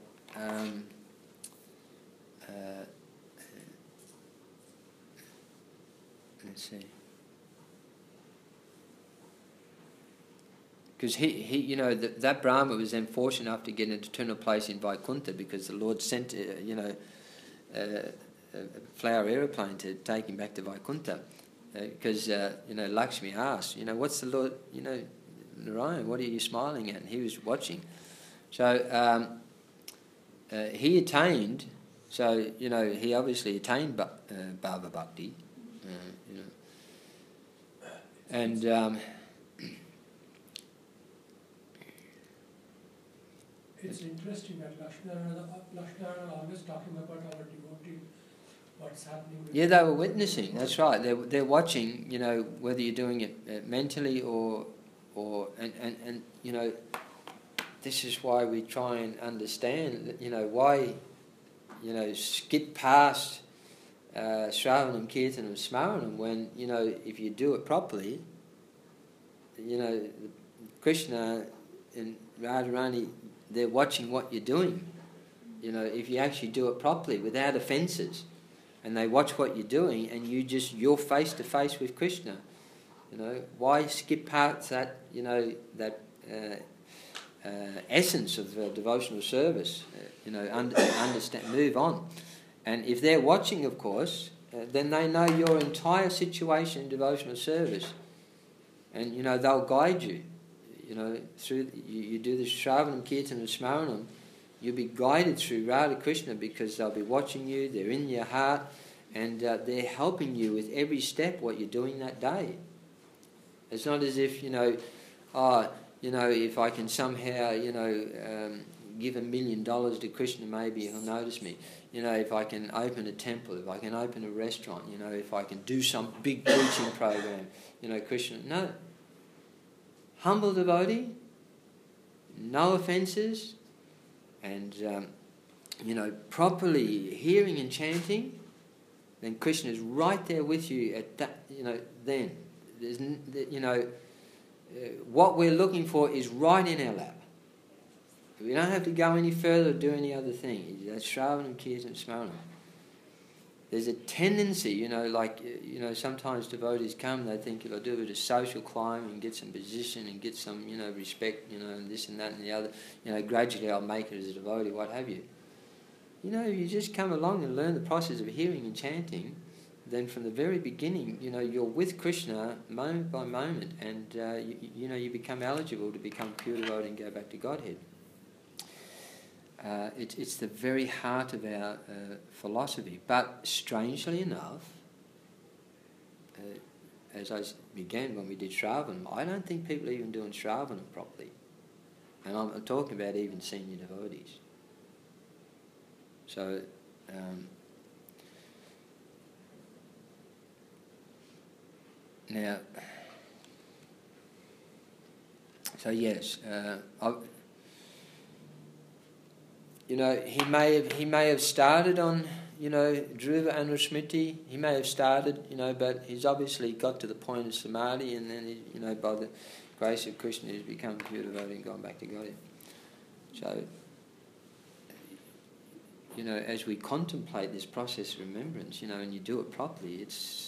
let's see. Because he that Brahma was then fortunate enough to get an eternal place in Vaikuntha because the Lord sent, a flower aeroplane to take him back to Vaikuntha. Because, Lakshmi asked, what's the Lord, Narayan, what are you smiling at? And he was watching. So he attained, he obviously attained Bhava Bhakti, and it's interesting that Lakshmana always talking about our devotee, what's happening. Yeah, they were witnessing. That's right. They're watching. Whether you're doing it mentally or this is why we try and understand. Why skip past Shravanam, Kirtanam, Smaranam when if you do it properly, Krishna and Radharani, they're watching what you're doing. If you actually do it properly without offences, and they watch what you're doing, and you're face to face with Krishna. Why skip past that? That essence of devotional service. Understand, move on. And if they're watching, of course, then they know your entire situation in devotional service, and they'll guide you. Through you do the Shravanam, Kirtanam, Smaranam, you'll be guided through Radha Krishna because they'll be watching you, they're in your heart, and they're helping you with every step what you're doing that day. It's not as if, if I can somehow, give $1 million to Krishna, maybe he'll notice me. If I can open a temple, if I can open a restaurant, if I can do some big preaching program, Krishna, no. Humble devotee, no offences, and properly hearing and chanting, then Krishna is right there with you at that. Then there's what we're looking for is right in our lap. We don't have to go any further or do any other thing. That's Shravanam, Kirtanam, Smaranam. There's a tendency, sometimes devotees come, they think if I do a bit of social climb and get some position and get some, respect, and this and that and the other, gradually I'll make it as a devotee, what have you. You just come along and learn the process of hearing and chanting, then from the very beginning, you're with Krishna moment by moment, and you become eligible to become pure devotee and go back to Godhead. It's the very heart of our philosophy. But strangely enough, as I began when we did Shravanam, I don't think people are even doing Shravanam properly. And I'm talking about even senior devotees. So, now, so yes, he may have started on, Dhruva Anusmriti, he may have started, but he's obviously got to the point of Samadhi, and then, by the grace of Krishna, he's become pure devotee and gone back to Godhead. So, as we contemplate this process of remembrance, and you do it properly, it's...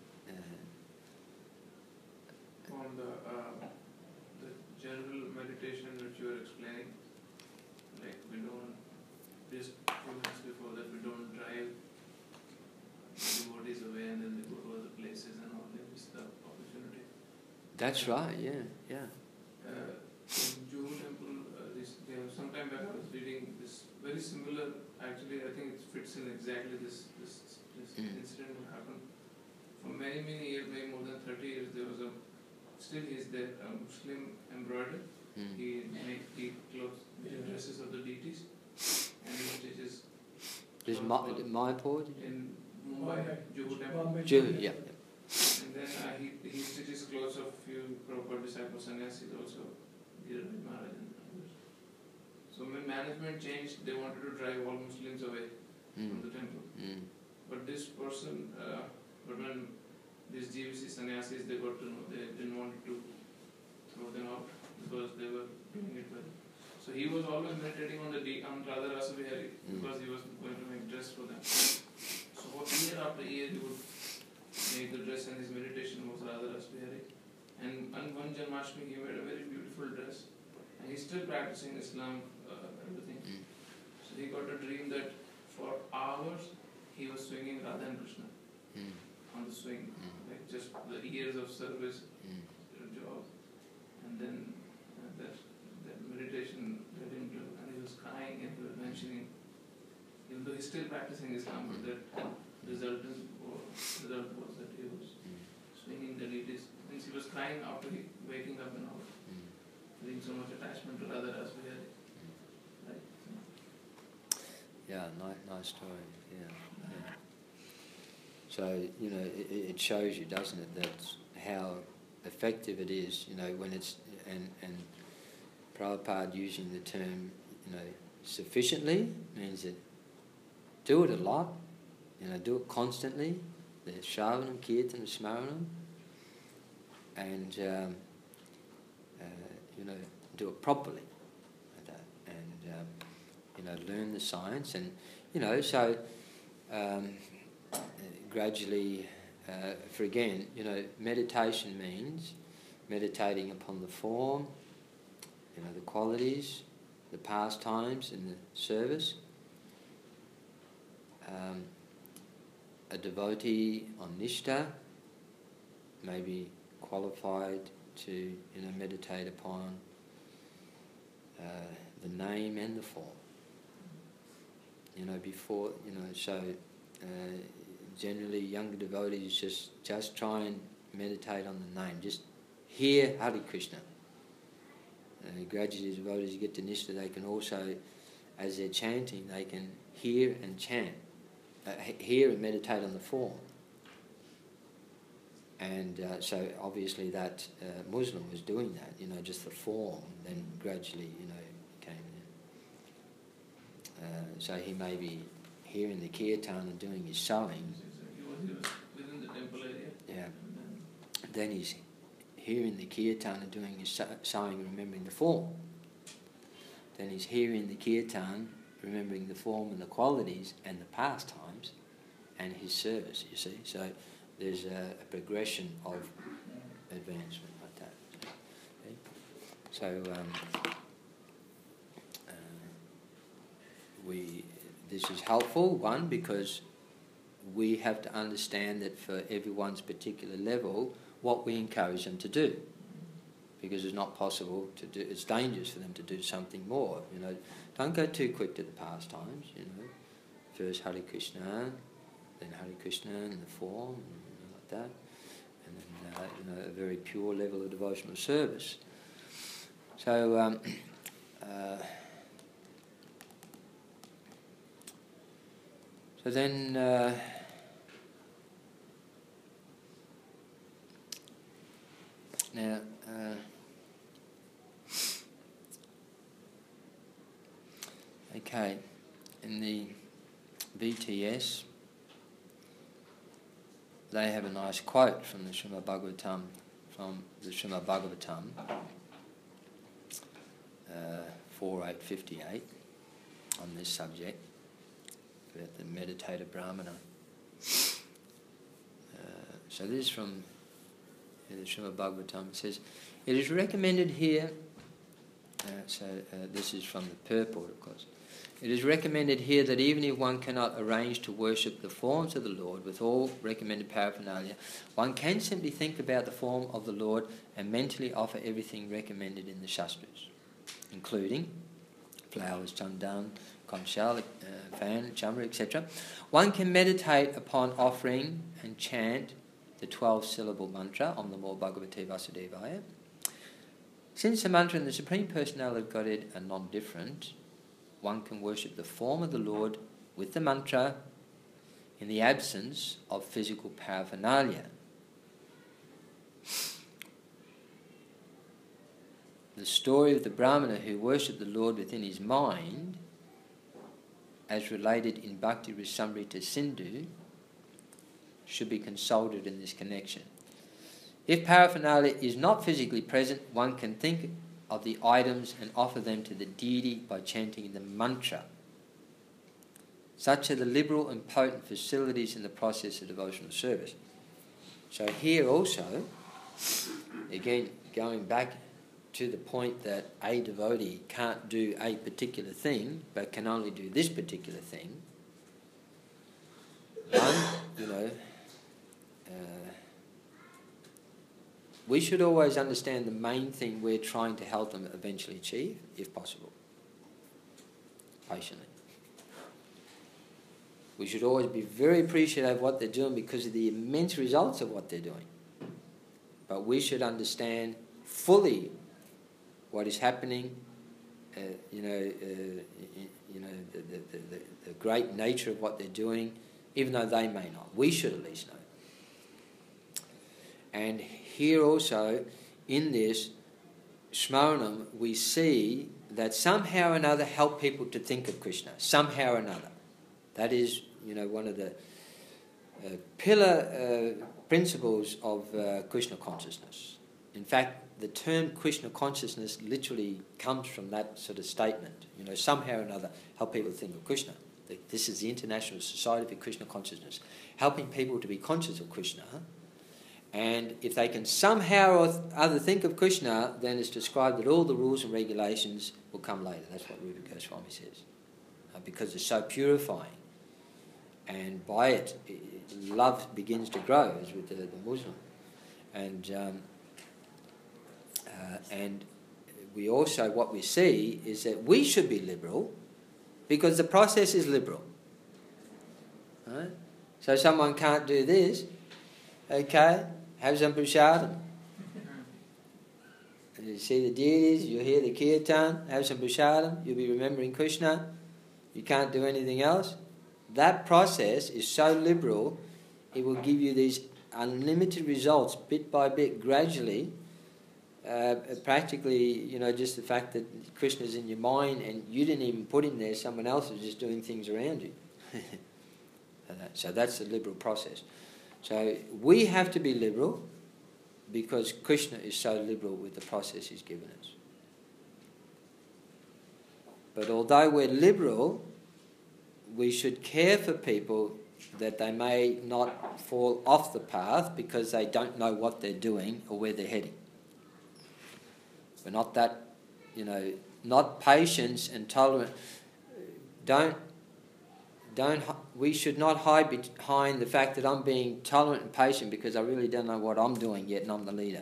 on the general meditation that you are explaining, like we don't, just 2 minutes before that, we don't drive devotees away and then they go to other places and all, they miss the opportunity. That's right, yeah. In Juhu temple, some time back I was reading this very similar, actually I think it fits in exactly this incident that happened. For many years, maybe more than 30 years, there was still is there a Muslim embroider. He clothes, dresses of the deities, and he stitches. Is Mayapur? In Mumbai, Juhu temple. Juhu, yeah. And then he stitches clothes of few proper disciples, sannyasis also, Dhirubhai Maharaj and others. So when management changed, they wanted to drive all Muslims away from the temple. But this person, but when these GVC sannyasis, they got to know, they didn't want to throw them out because they were doing it well. So he was always meditating on Radha Rasa Vihari because he was going to make dress for them. So for year after year he would make the dress, and his meditation was Radha Rasa Vihari. And on one Janmashtami he made a very beautiful dress, and he's still practicing Islam, everything. So he got a dream that for hours he was swinging Radha and Krishna on the swing, like just the years of service, job, and then that meditation led him to, and he was crying and he was mentioning, even though he's still practicing Islam, but that result was that he was swinging the deities. Means he was crying after waking up and all, feeling so much attachment to Radha Rasa Vihari. Right? Yeah, nice story. Yeah. So, you know, it shows you, doesn't it, that how effective it is, you know, when it's, and Prabhupada using the term, you know, sufficiently means that do it a lot, you know, do it constantly, the Shravanam, Kirtan, Smaranam, and, you know, do it properly, like that, and, you know, learn the science, and, you know, so gradually, for again, you know, meditation means meditating upon the form, you know, the qualities, the pastimes in the service. A devotee on Nishta may be qualified to, you know, meditate upon the name and the form. You know, before, you know, so generally younger devotees just try and meditate on the name. Just hear Hare Krishna. Gradually, as devotees get to Nishta, they can also, as they're chanting, they can hear and chant, hear and meditate on the form. And so obviously that Muslim was doing that, you know, just the form, then gradually, you know, came in. So he may be hearing the kirtan and doing his sowing. He was within the temple area. Yeah. Then he's hearing the kirtan and doing his sowing, remembering the form. Then he's hearing the kirtan, remembering the form and the qualities and the pastimes and his service, you see. So there's a progression of advancement like that. Okay? So this is helpful, one, because we have to understand that for everyone's particular level, what we encourage them to do. Because it's not possible to do, it's dangerous for them to do something more, you know. Don't go too quick to the pastimes, you know. First Hare Krishna, then Hare Krishna and the form, and, you know, like that. And then, you know, a very pure level of devotional service. So, so then, now, okay, in the VTS, they have a nice quote from the Srimad Bhagavatam, 4.858 on this subject, about the meditative Brahmana. So this is from the Srimad Bhagavatam. It says, it is recommended here, this is from the purport, of course. It is recommended here that even if one cannot arrange to worship the forms of the Lord with all recommended paraphernalia, one can simply think about the form of the Lord and mentally offer everything recommended in the Shastras, including flowers, chandan, conchal, fan, chamra, etc. One can meditate upon offering and chant the 12-syllable mantra, Om Namo Bhagavate Vasudevaya. Since the mantra and the Supreme Personality of Godhead are non-different, one can worship the form of the Lord with the mantra in the absence of physical paraphernalia. the story of the Brahmana who worshipped the Lord within his mind, as related in Bhakti Rasamrita Sindhu, should be consulted in this connection. If paraphernalia is not physically present, one can think of the items and offer them to the deity by chanting the mantra. Such are the liberal and potent facilities in the process of devotional service. So here also, again, going back to the point that a devotee can't do a particular thing, but can only do this particular thing. One, we should always understand the main thing we're trying to help them eventually achieve, if possible, patiently. We should always be very appreciative of what they're doing because of the immense results of what they're doing. But we should understand fully what is happening, the great nature of what they're doing, even though they may not. We should at least know. And here also, in this Smaranam, we see that somehow or another help people to think of Krishna, somehow or another. That is, one of the pillar principles of Krishna consciousness. In fact, the term Krishna consciousness literally comes from that sort of statement. Somehow or another help people to think of Krishna. This is the International Society for Krishna Consciousness, helping people to be conscious of Krishna. And if they can somehow or other think of Krishna, then it's described that all the rules and regulations will come later. That's what Rupa Goswami says. Because it's so purifying. And by it, love begins to grow, as with the Muslim. And we also, what we see is that we should be liberal because the process is liberal. Right? So someone can't do this, okay, have some prasadam. You see the deities, you hear the kirtan, have some prasadam, you'll be remembering Krishna, you can't do anything else. That process is so liberal, it will give you these unlimited results bit by bit, gradually. Practically, just the fact that Krishna's in your mind and you didn't even put him there, someone else is just doing things around you. So that's the liberal process. So we have to be liberal because Krishna is so liberal with the process he's given us. But although we're liberal, we should care for people that they may not fall off the path because they don't know what they're doing or where they're heading. We're not that, not patience and tolerant. We should not hide behind the fact that I'm being tolerant and patient because I really don't know what I'm doing yet and I'm the leader.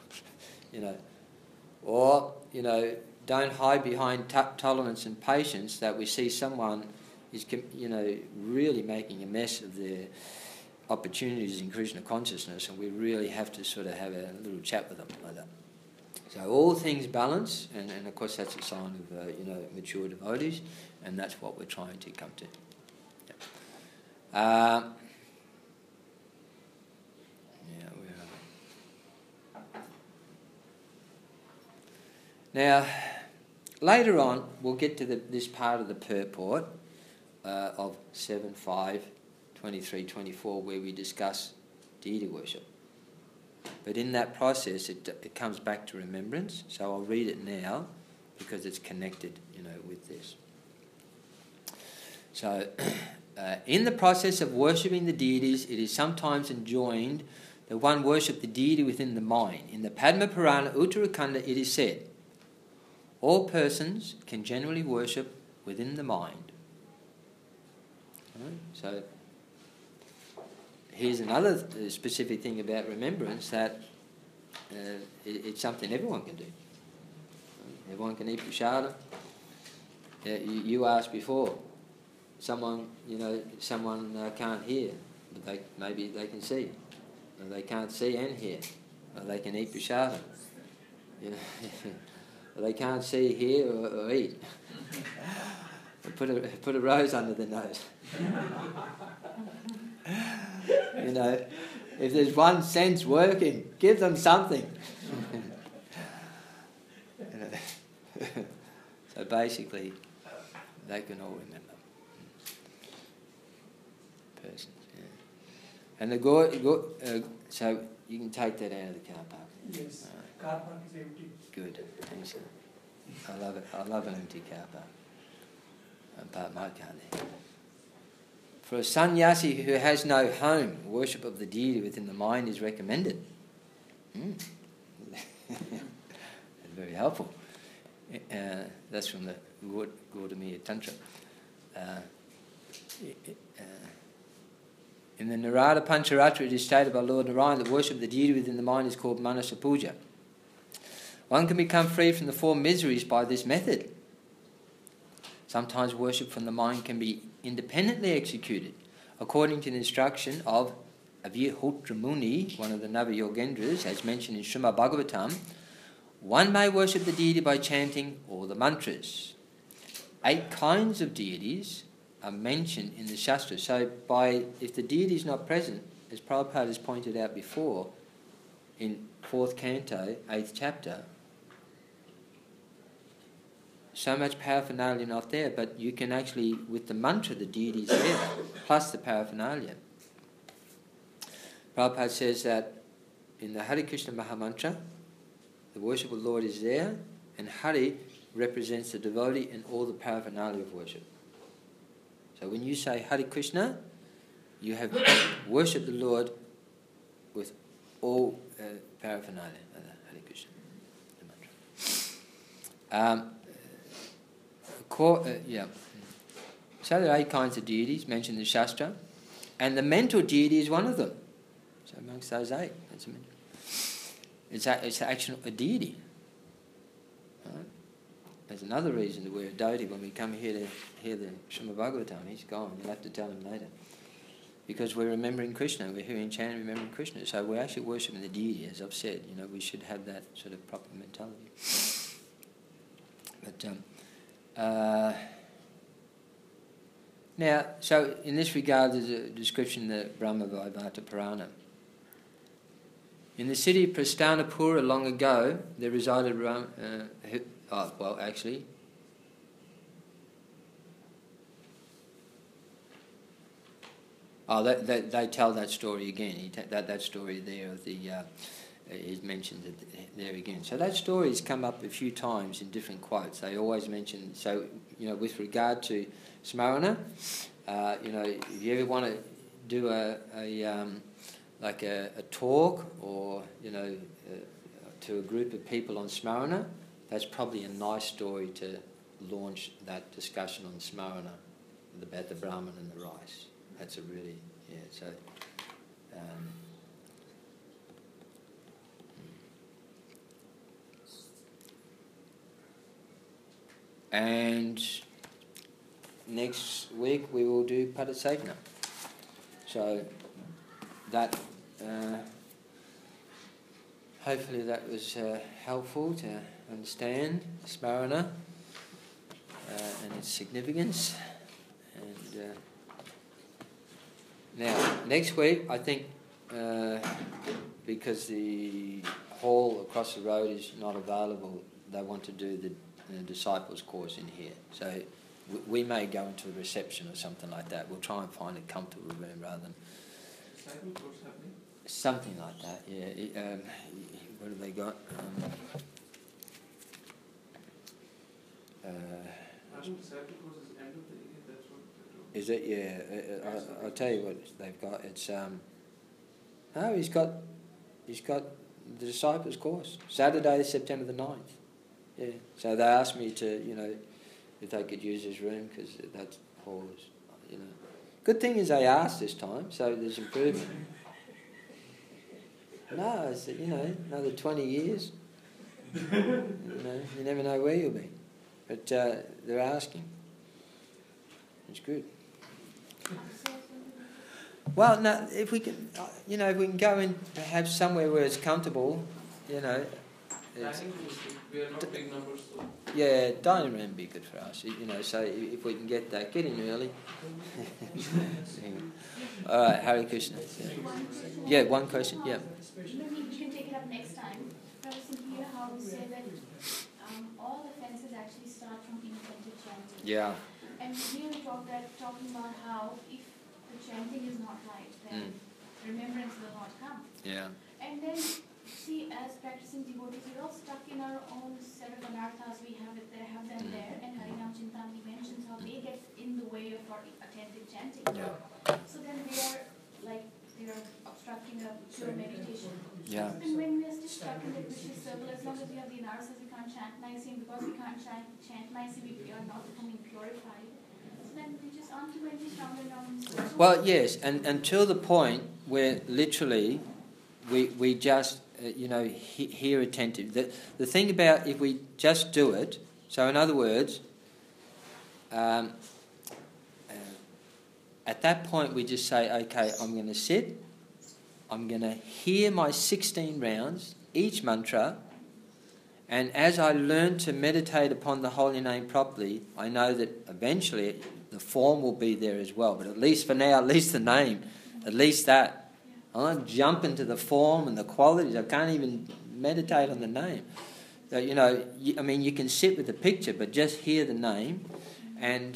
Or, don't hide behind tolerance and patience that we see someone is, really making a mess of their opportunities in Krishna consciousness, and we really have to sort of have a little chat with them like that. So all things balance, and of course that's a sign of mature devotees, and that's what we're trying to come to. Where are we? Now, later on, we'll get to this part of the purport of 7.5, 23, 24, where we discuss deity worship. But in that process, it comes back to remembrance. So I'll read it now because it's connected, with this. So, in the process of worshipping the deities, it is sometimes enjoined that one worship the deity within the mind. In the Padma Purana Uttarakhanda, it is said, all persons can generally worship within the mind. Right? So, here's another specific thing about remembrance, that it's something everyone can do. Everyone can eat prasadam. You asked before, someone can't hear, but maybe they can see. Or they can't see and hear, or they can eat prasadam. Or they can't see, hear, or eat. Put a rose under their nose. If there's one sense working, give them something. basically, they can all remember. Persons, yeah. And the so you can take that out of the car park. Yes, car park is empty. Good, thanks. I love it. I love an empty car park. I park my car there. For a sannyasi who has no home, worship of the deity within the mind is recommended. Very helpful. That's from the Gautamaya Tantra. In the Narada Pancharatra, it is stated by Lord Narayan that worship of the deity within the mind is called Manasa Puja. One can become free from the four miseries by this method. Sometimes worship from the mind can be independently executed, according to the instruction of Avyahhotra Muni, one of the Nava-yogendras, as mentioned in Srimad Bhagavatam. One may worship the deity by chanting all the mantras. 8 kinds of deities are mentioned in the Shastra. So if the deity is not present, as Prabhupada has pointed out before, in 4th canto, 8th chapter, so much paraphernalia not there, but you can actually, with the mantra, the deity is there, plus the paraphernalia. Prabhupada says that in the Hare Krishna Mahamantra, the worship of the Lord is there, and Hari represents the devotee and all the paraphernalia of worship. So when you say Hare Krishna, you have worshipped the Lord with all paraphernalia of the Hare Krishna, the mantra. So there are 8 kinds of deities mentioned in the Shastra, and the mental deity is one of them. So amongst those 8, that's a mental. It's actually a deity. Right? There's another reason that we're a devotee when we come here to hear the Srimad Bhagavatam. He's gone. You'll have to tell him later. Because we're remembering Krishna. We're hearing chant remembering Krishna. So we're actually worshipping the deity, as I've said. We should have that sort of proper mentality. But now, so in this regard, there's a description in the Brahma Vaivarta Purana. In the city of Prastanapura long ago, there resided they tell that story again. That story there of the is mentioned there again. So that story has come up a few times in different quotes. They always mention. So with regard to Smarana, if you ever want to do a talk or to a group of people on Smarana, that's probably a nice story to launch that discussion on Smarana, about the Brahman and the rice. That's a really, so... and next week we will do Padasavana. So that... hopefully that was helpful to understand Smarana and its significance. And now, next week, I think, because the hall across the road is not available, they want to do the disciples course in here. So we may go into a reception or something like that. We'll try and find a comfortable room rather than... Disciple course happening? Something like that, yeah. What have they got? I think disciple course is end of the year, that's what they do. Is it? Yeah. I'll tell you what they've got. It's he's got the disciples course, Saturday, September the 9th. Yeah. So they asked me to, if they could use his room because that hall is, Good thing is they asked this time, so there's improvement. No, it's, another 20 years. You never know where you'll be. But they're asking. It's good. Well, no, if we can, if we can go and have somewhere where it's comfortable, I think we are not big numbers, so. Yeah, dining room would be good for us. So if we can get in early. All right, Hare Krishna. Yeah, one question. Yeah. Maybe we can take it up next time. I was thinking how we say that all offences actually start from Yeah. And here we talking about how if the chanting is not right, then remembrance will not come. Yeah. And then, see, as practicing devotees, we're all stuck in our own set of anarthas. We have them there, and Harinam Chintamani mentions how they get in the way of our attentive chanting. Yeah. So then they are obstructing a pure meditation. Yeah. And when we are still stuck in the vicious circle, as long as we have the anarthas, we can't chant nicely, and because we can't chant nicely, we are not becoming purified. So then we just ultimately stronger and Well, yes, and until the point where literally we just hear attentive. The thing about if we just do it, so in other words, at that point we just say, okay, I'm going to sit, I'm going to hear my 16 rounds, each mantra, and as I learn to meditate upon the holy name properly, I know that eventually the form will be there as well, but at least for now, at least the name, at least that. I don't jump into the form and the qualities. I can't even meditate on the name. So, you can sit with the picture, but just hear the name, and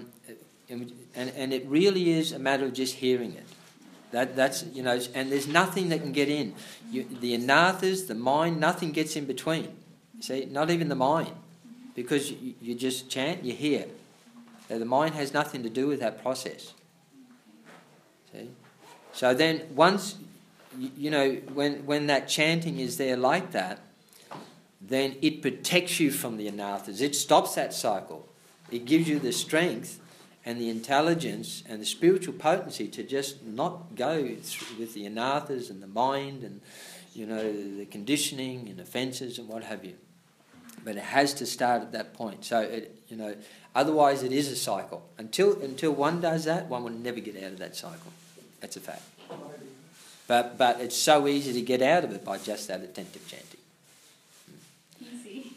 it really is a matter of just hearing it. That's and there's nothing that can get in. The anarthas, the mind, nothing gets in between. See, not even the mind, because you just chant, you hear. So the mind has nothing to do with that process. See. So then once, when that chanting is there like that, then it protects you from the anarthas. It stops that cycle. It gives you the strength and the intelligence and the spiritual potency to just not go with the anarthas and the mind and, the conditioning and offences and what have you. But it has to start at that point. So, otherwise it is a cycle. Until one does that, one will never get out of that cycle. That's a fact. But it's so easy to get out of it by just that attentive chanting. Easy.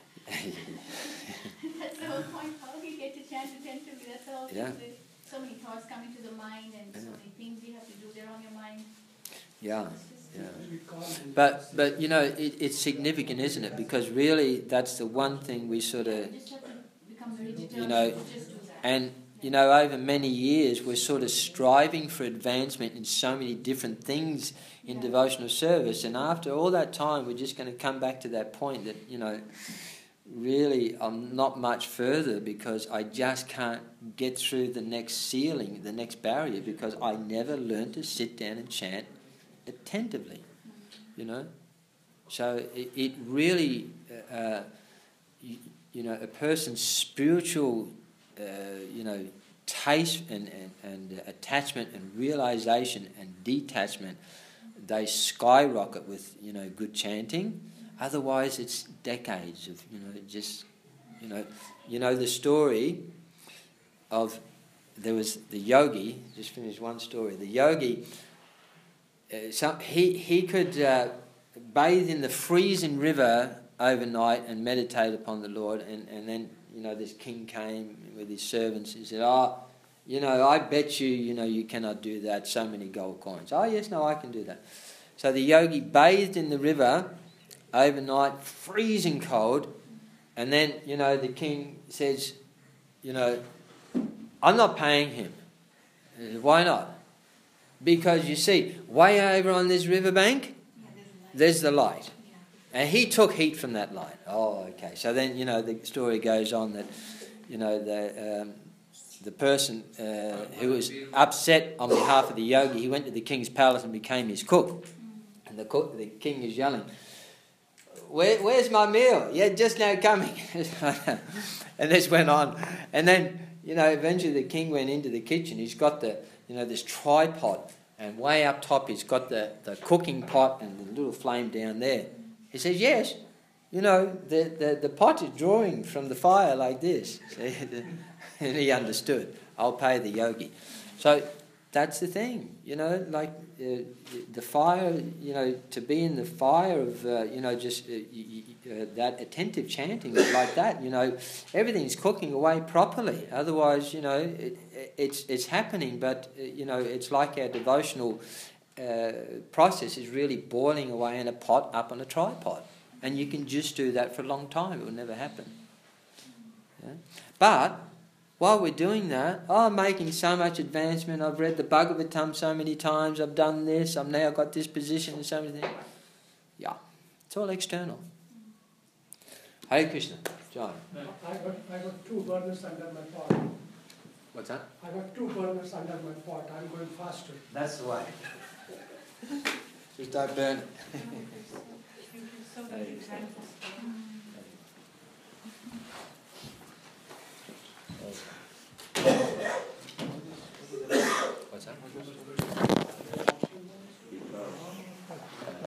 That's the whole point. How do you get to chant attentively? That's the whole thing. Yeah. There's so many thoughts coming to the mind and so many things you have to do there on your mind. Yeah. We call it- But it's significant, isn't it? Because really that's the one thing we sort of, You just have to become very determined know, to just do that. and over many years we're sort of striving for advancement in so many different things in devotional service, and after all that time we're just going to come back to that point that, really I'm not much further because I just can't get through the next ceiling, the next barrier, because I never learned to sit down and chant attentively, So it really, a person's spiritual, taste and attachment and realization and detachment, they skyrocket with, good chanting. Otherwise, it's decades of, the story of, there was the yogi, just finish one story, the yogi, he could bathe in the freezing river overnight and meditate upon the Lord, and then, this king came with his servants. He said, I bet you, you cannot do that, so many gold coins. Oh, yes, no, I can do that. So the yogi bathed in the river overnight, freezing cold, and then, the king says, I'm not paying him. Why not? Because you see, way over on this riverbank, there's the light. And he took heat from that light. Oh, okay. So then, the story goes on that, the person who was upset on behalf of the yogi, he went to the king's palace and became his cook. And the king is yelling, where's my meal? Yeah, just now coming. And this went on. And then, eventually the king went into the kitchen. He's got this tripod, and way up top he's got the cooking pot and the little flame down there. He says, yes, the pot is drawing from the fire like this. And he understood. I'll pay the yogi. So that's the thing, the fire, to be in the fire of, that attentive chanting like that, everything's cooking away properly. Otherwise, it's happening, but, it's like our devotional process is really boiling away in a pot up on a tripod. And you can just do that for a long time. It will never happen. Yeah? But while we're doing that, I'm making so much advancement. I've read the Bhagavatam so many times. I've done this. I've now got this position and so many things. Yeah, it's all external. Hare Krishna. John. I got 2 burners under my pot. What's that? I got 2 burners under my pot. I'm going faster. That's the way. Just don't burn it. So very thankful.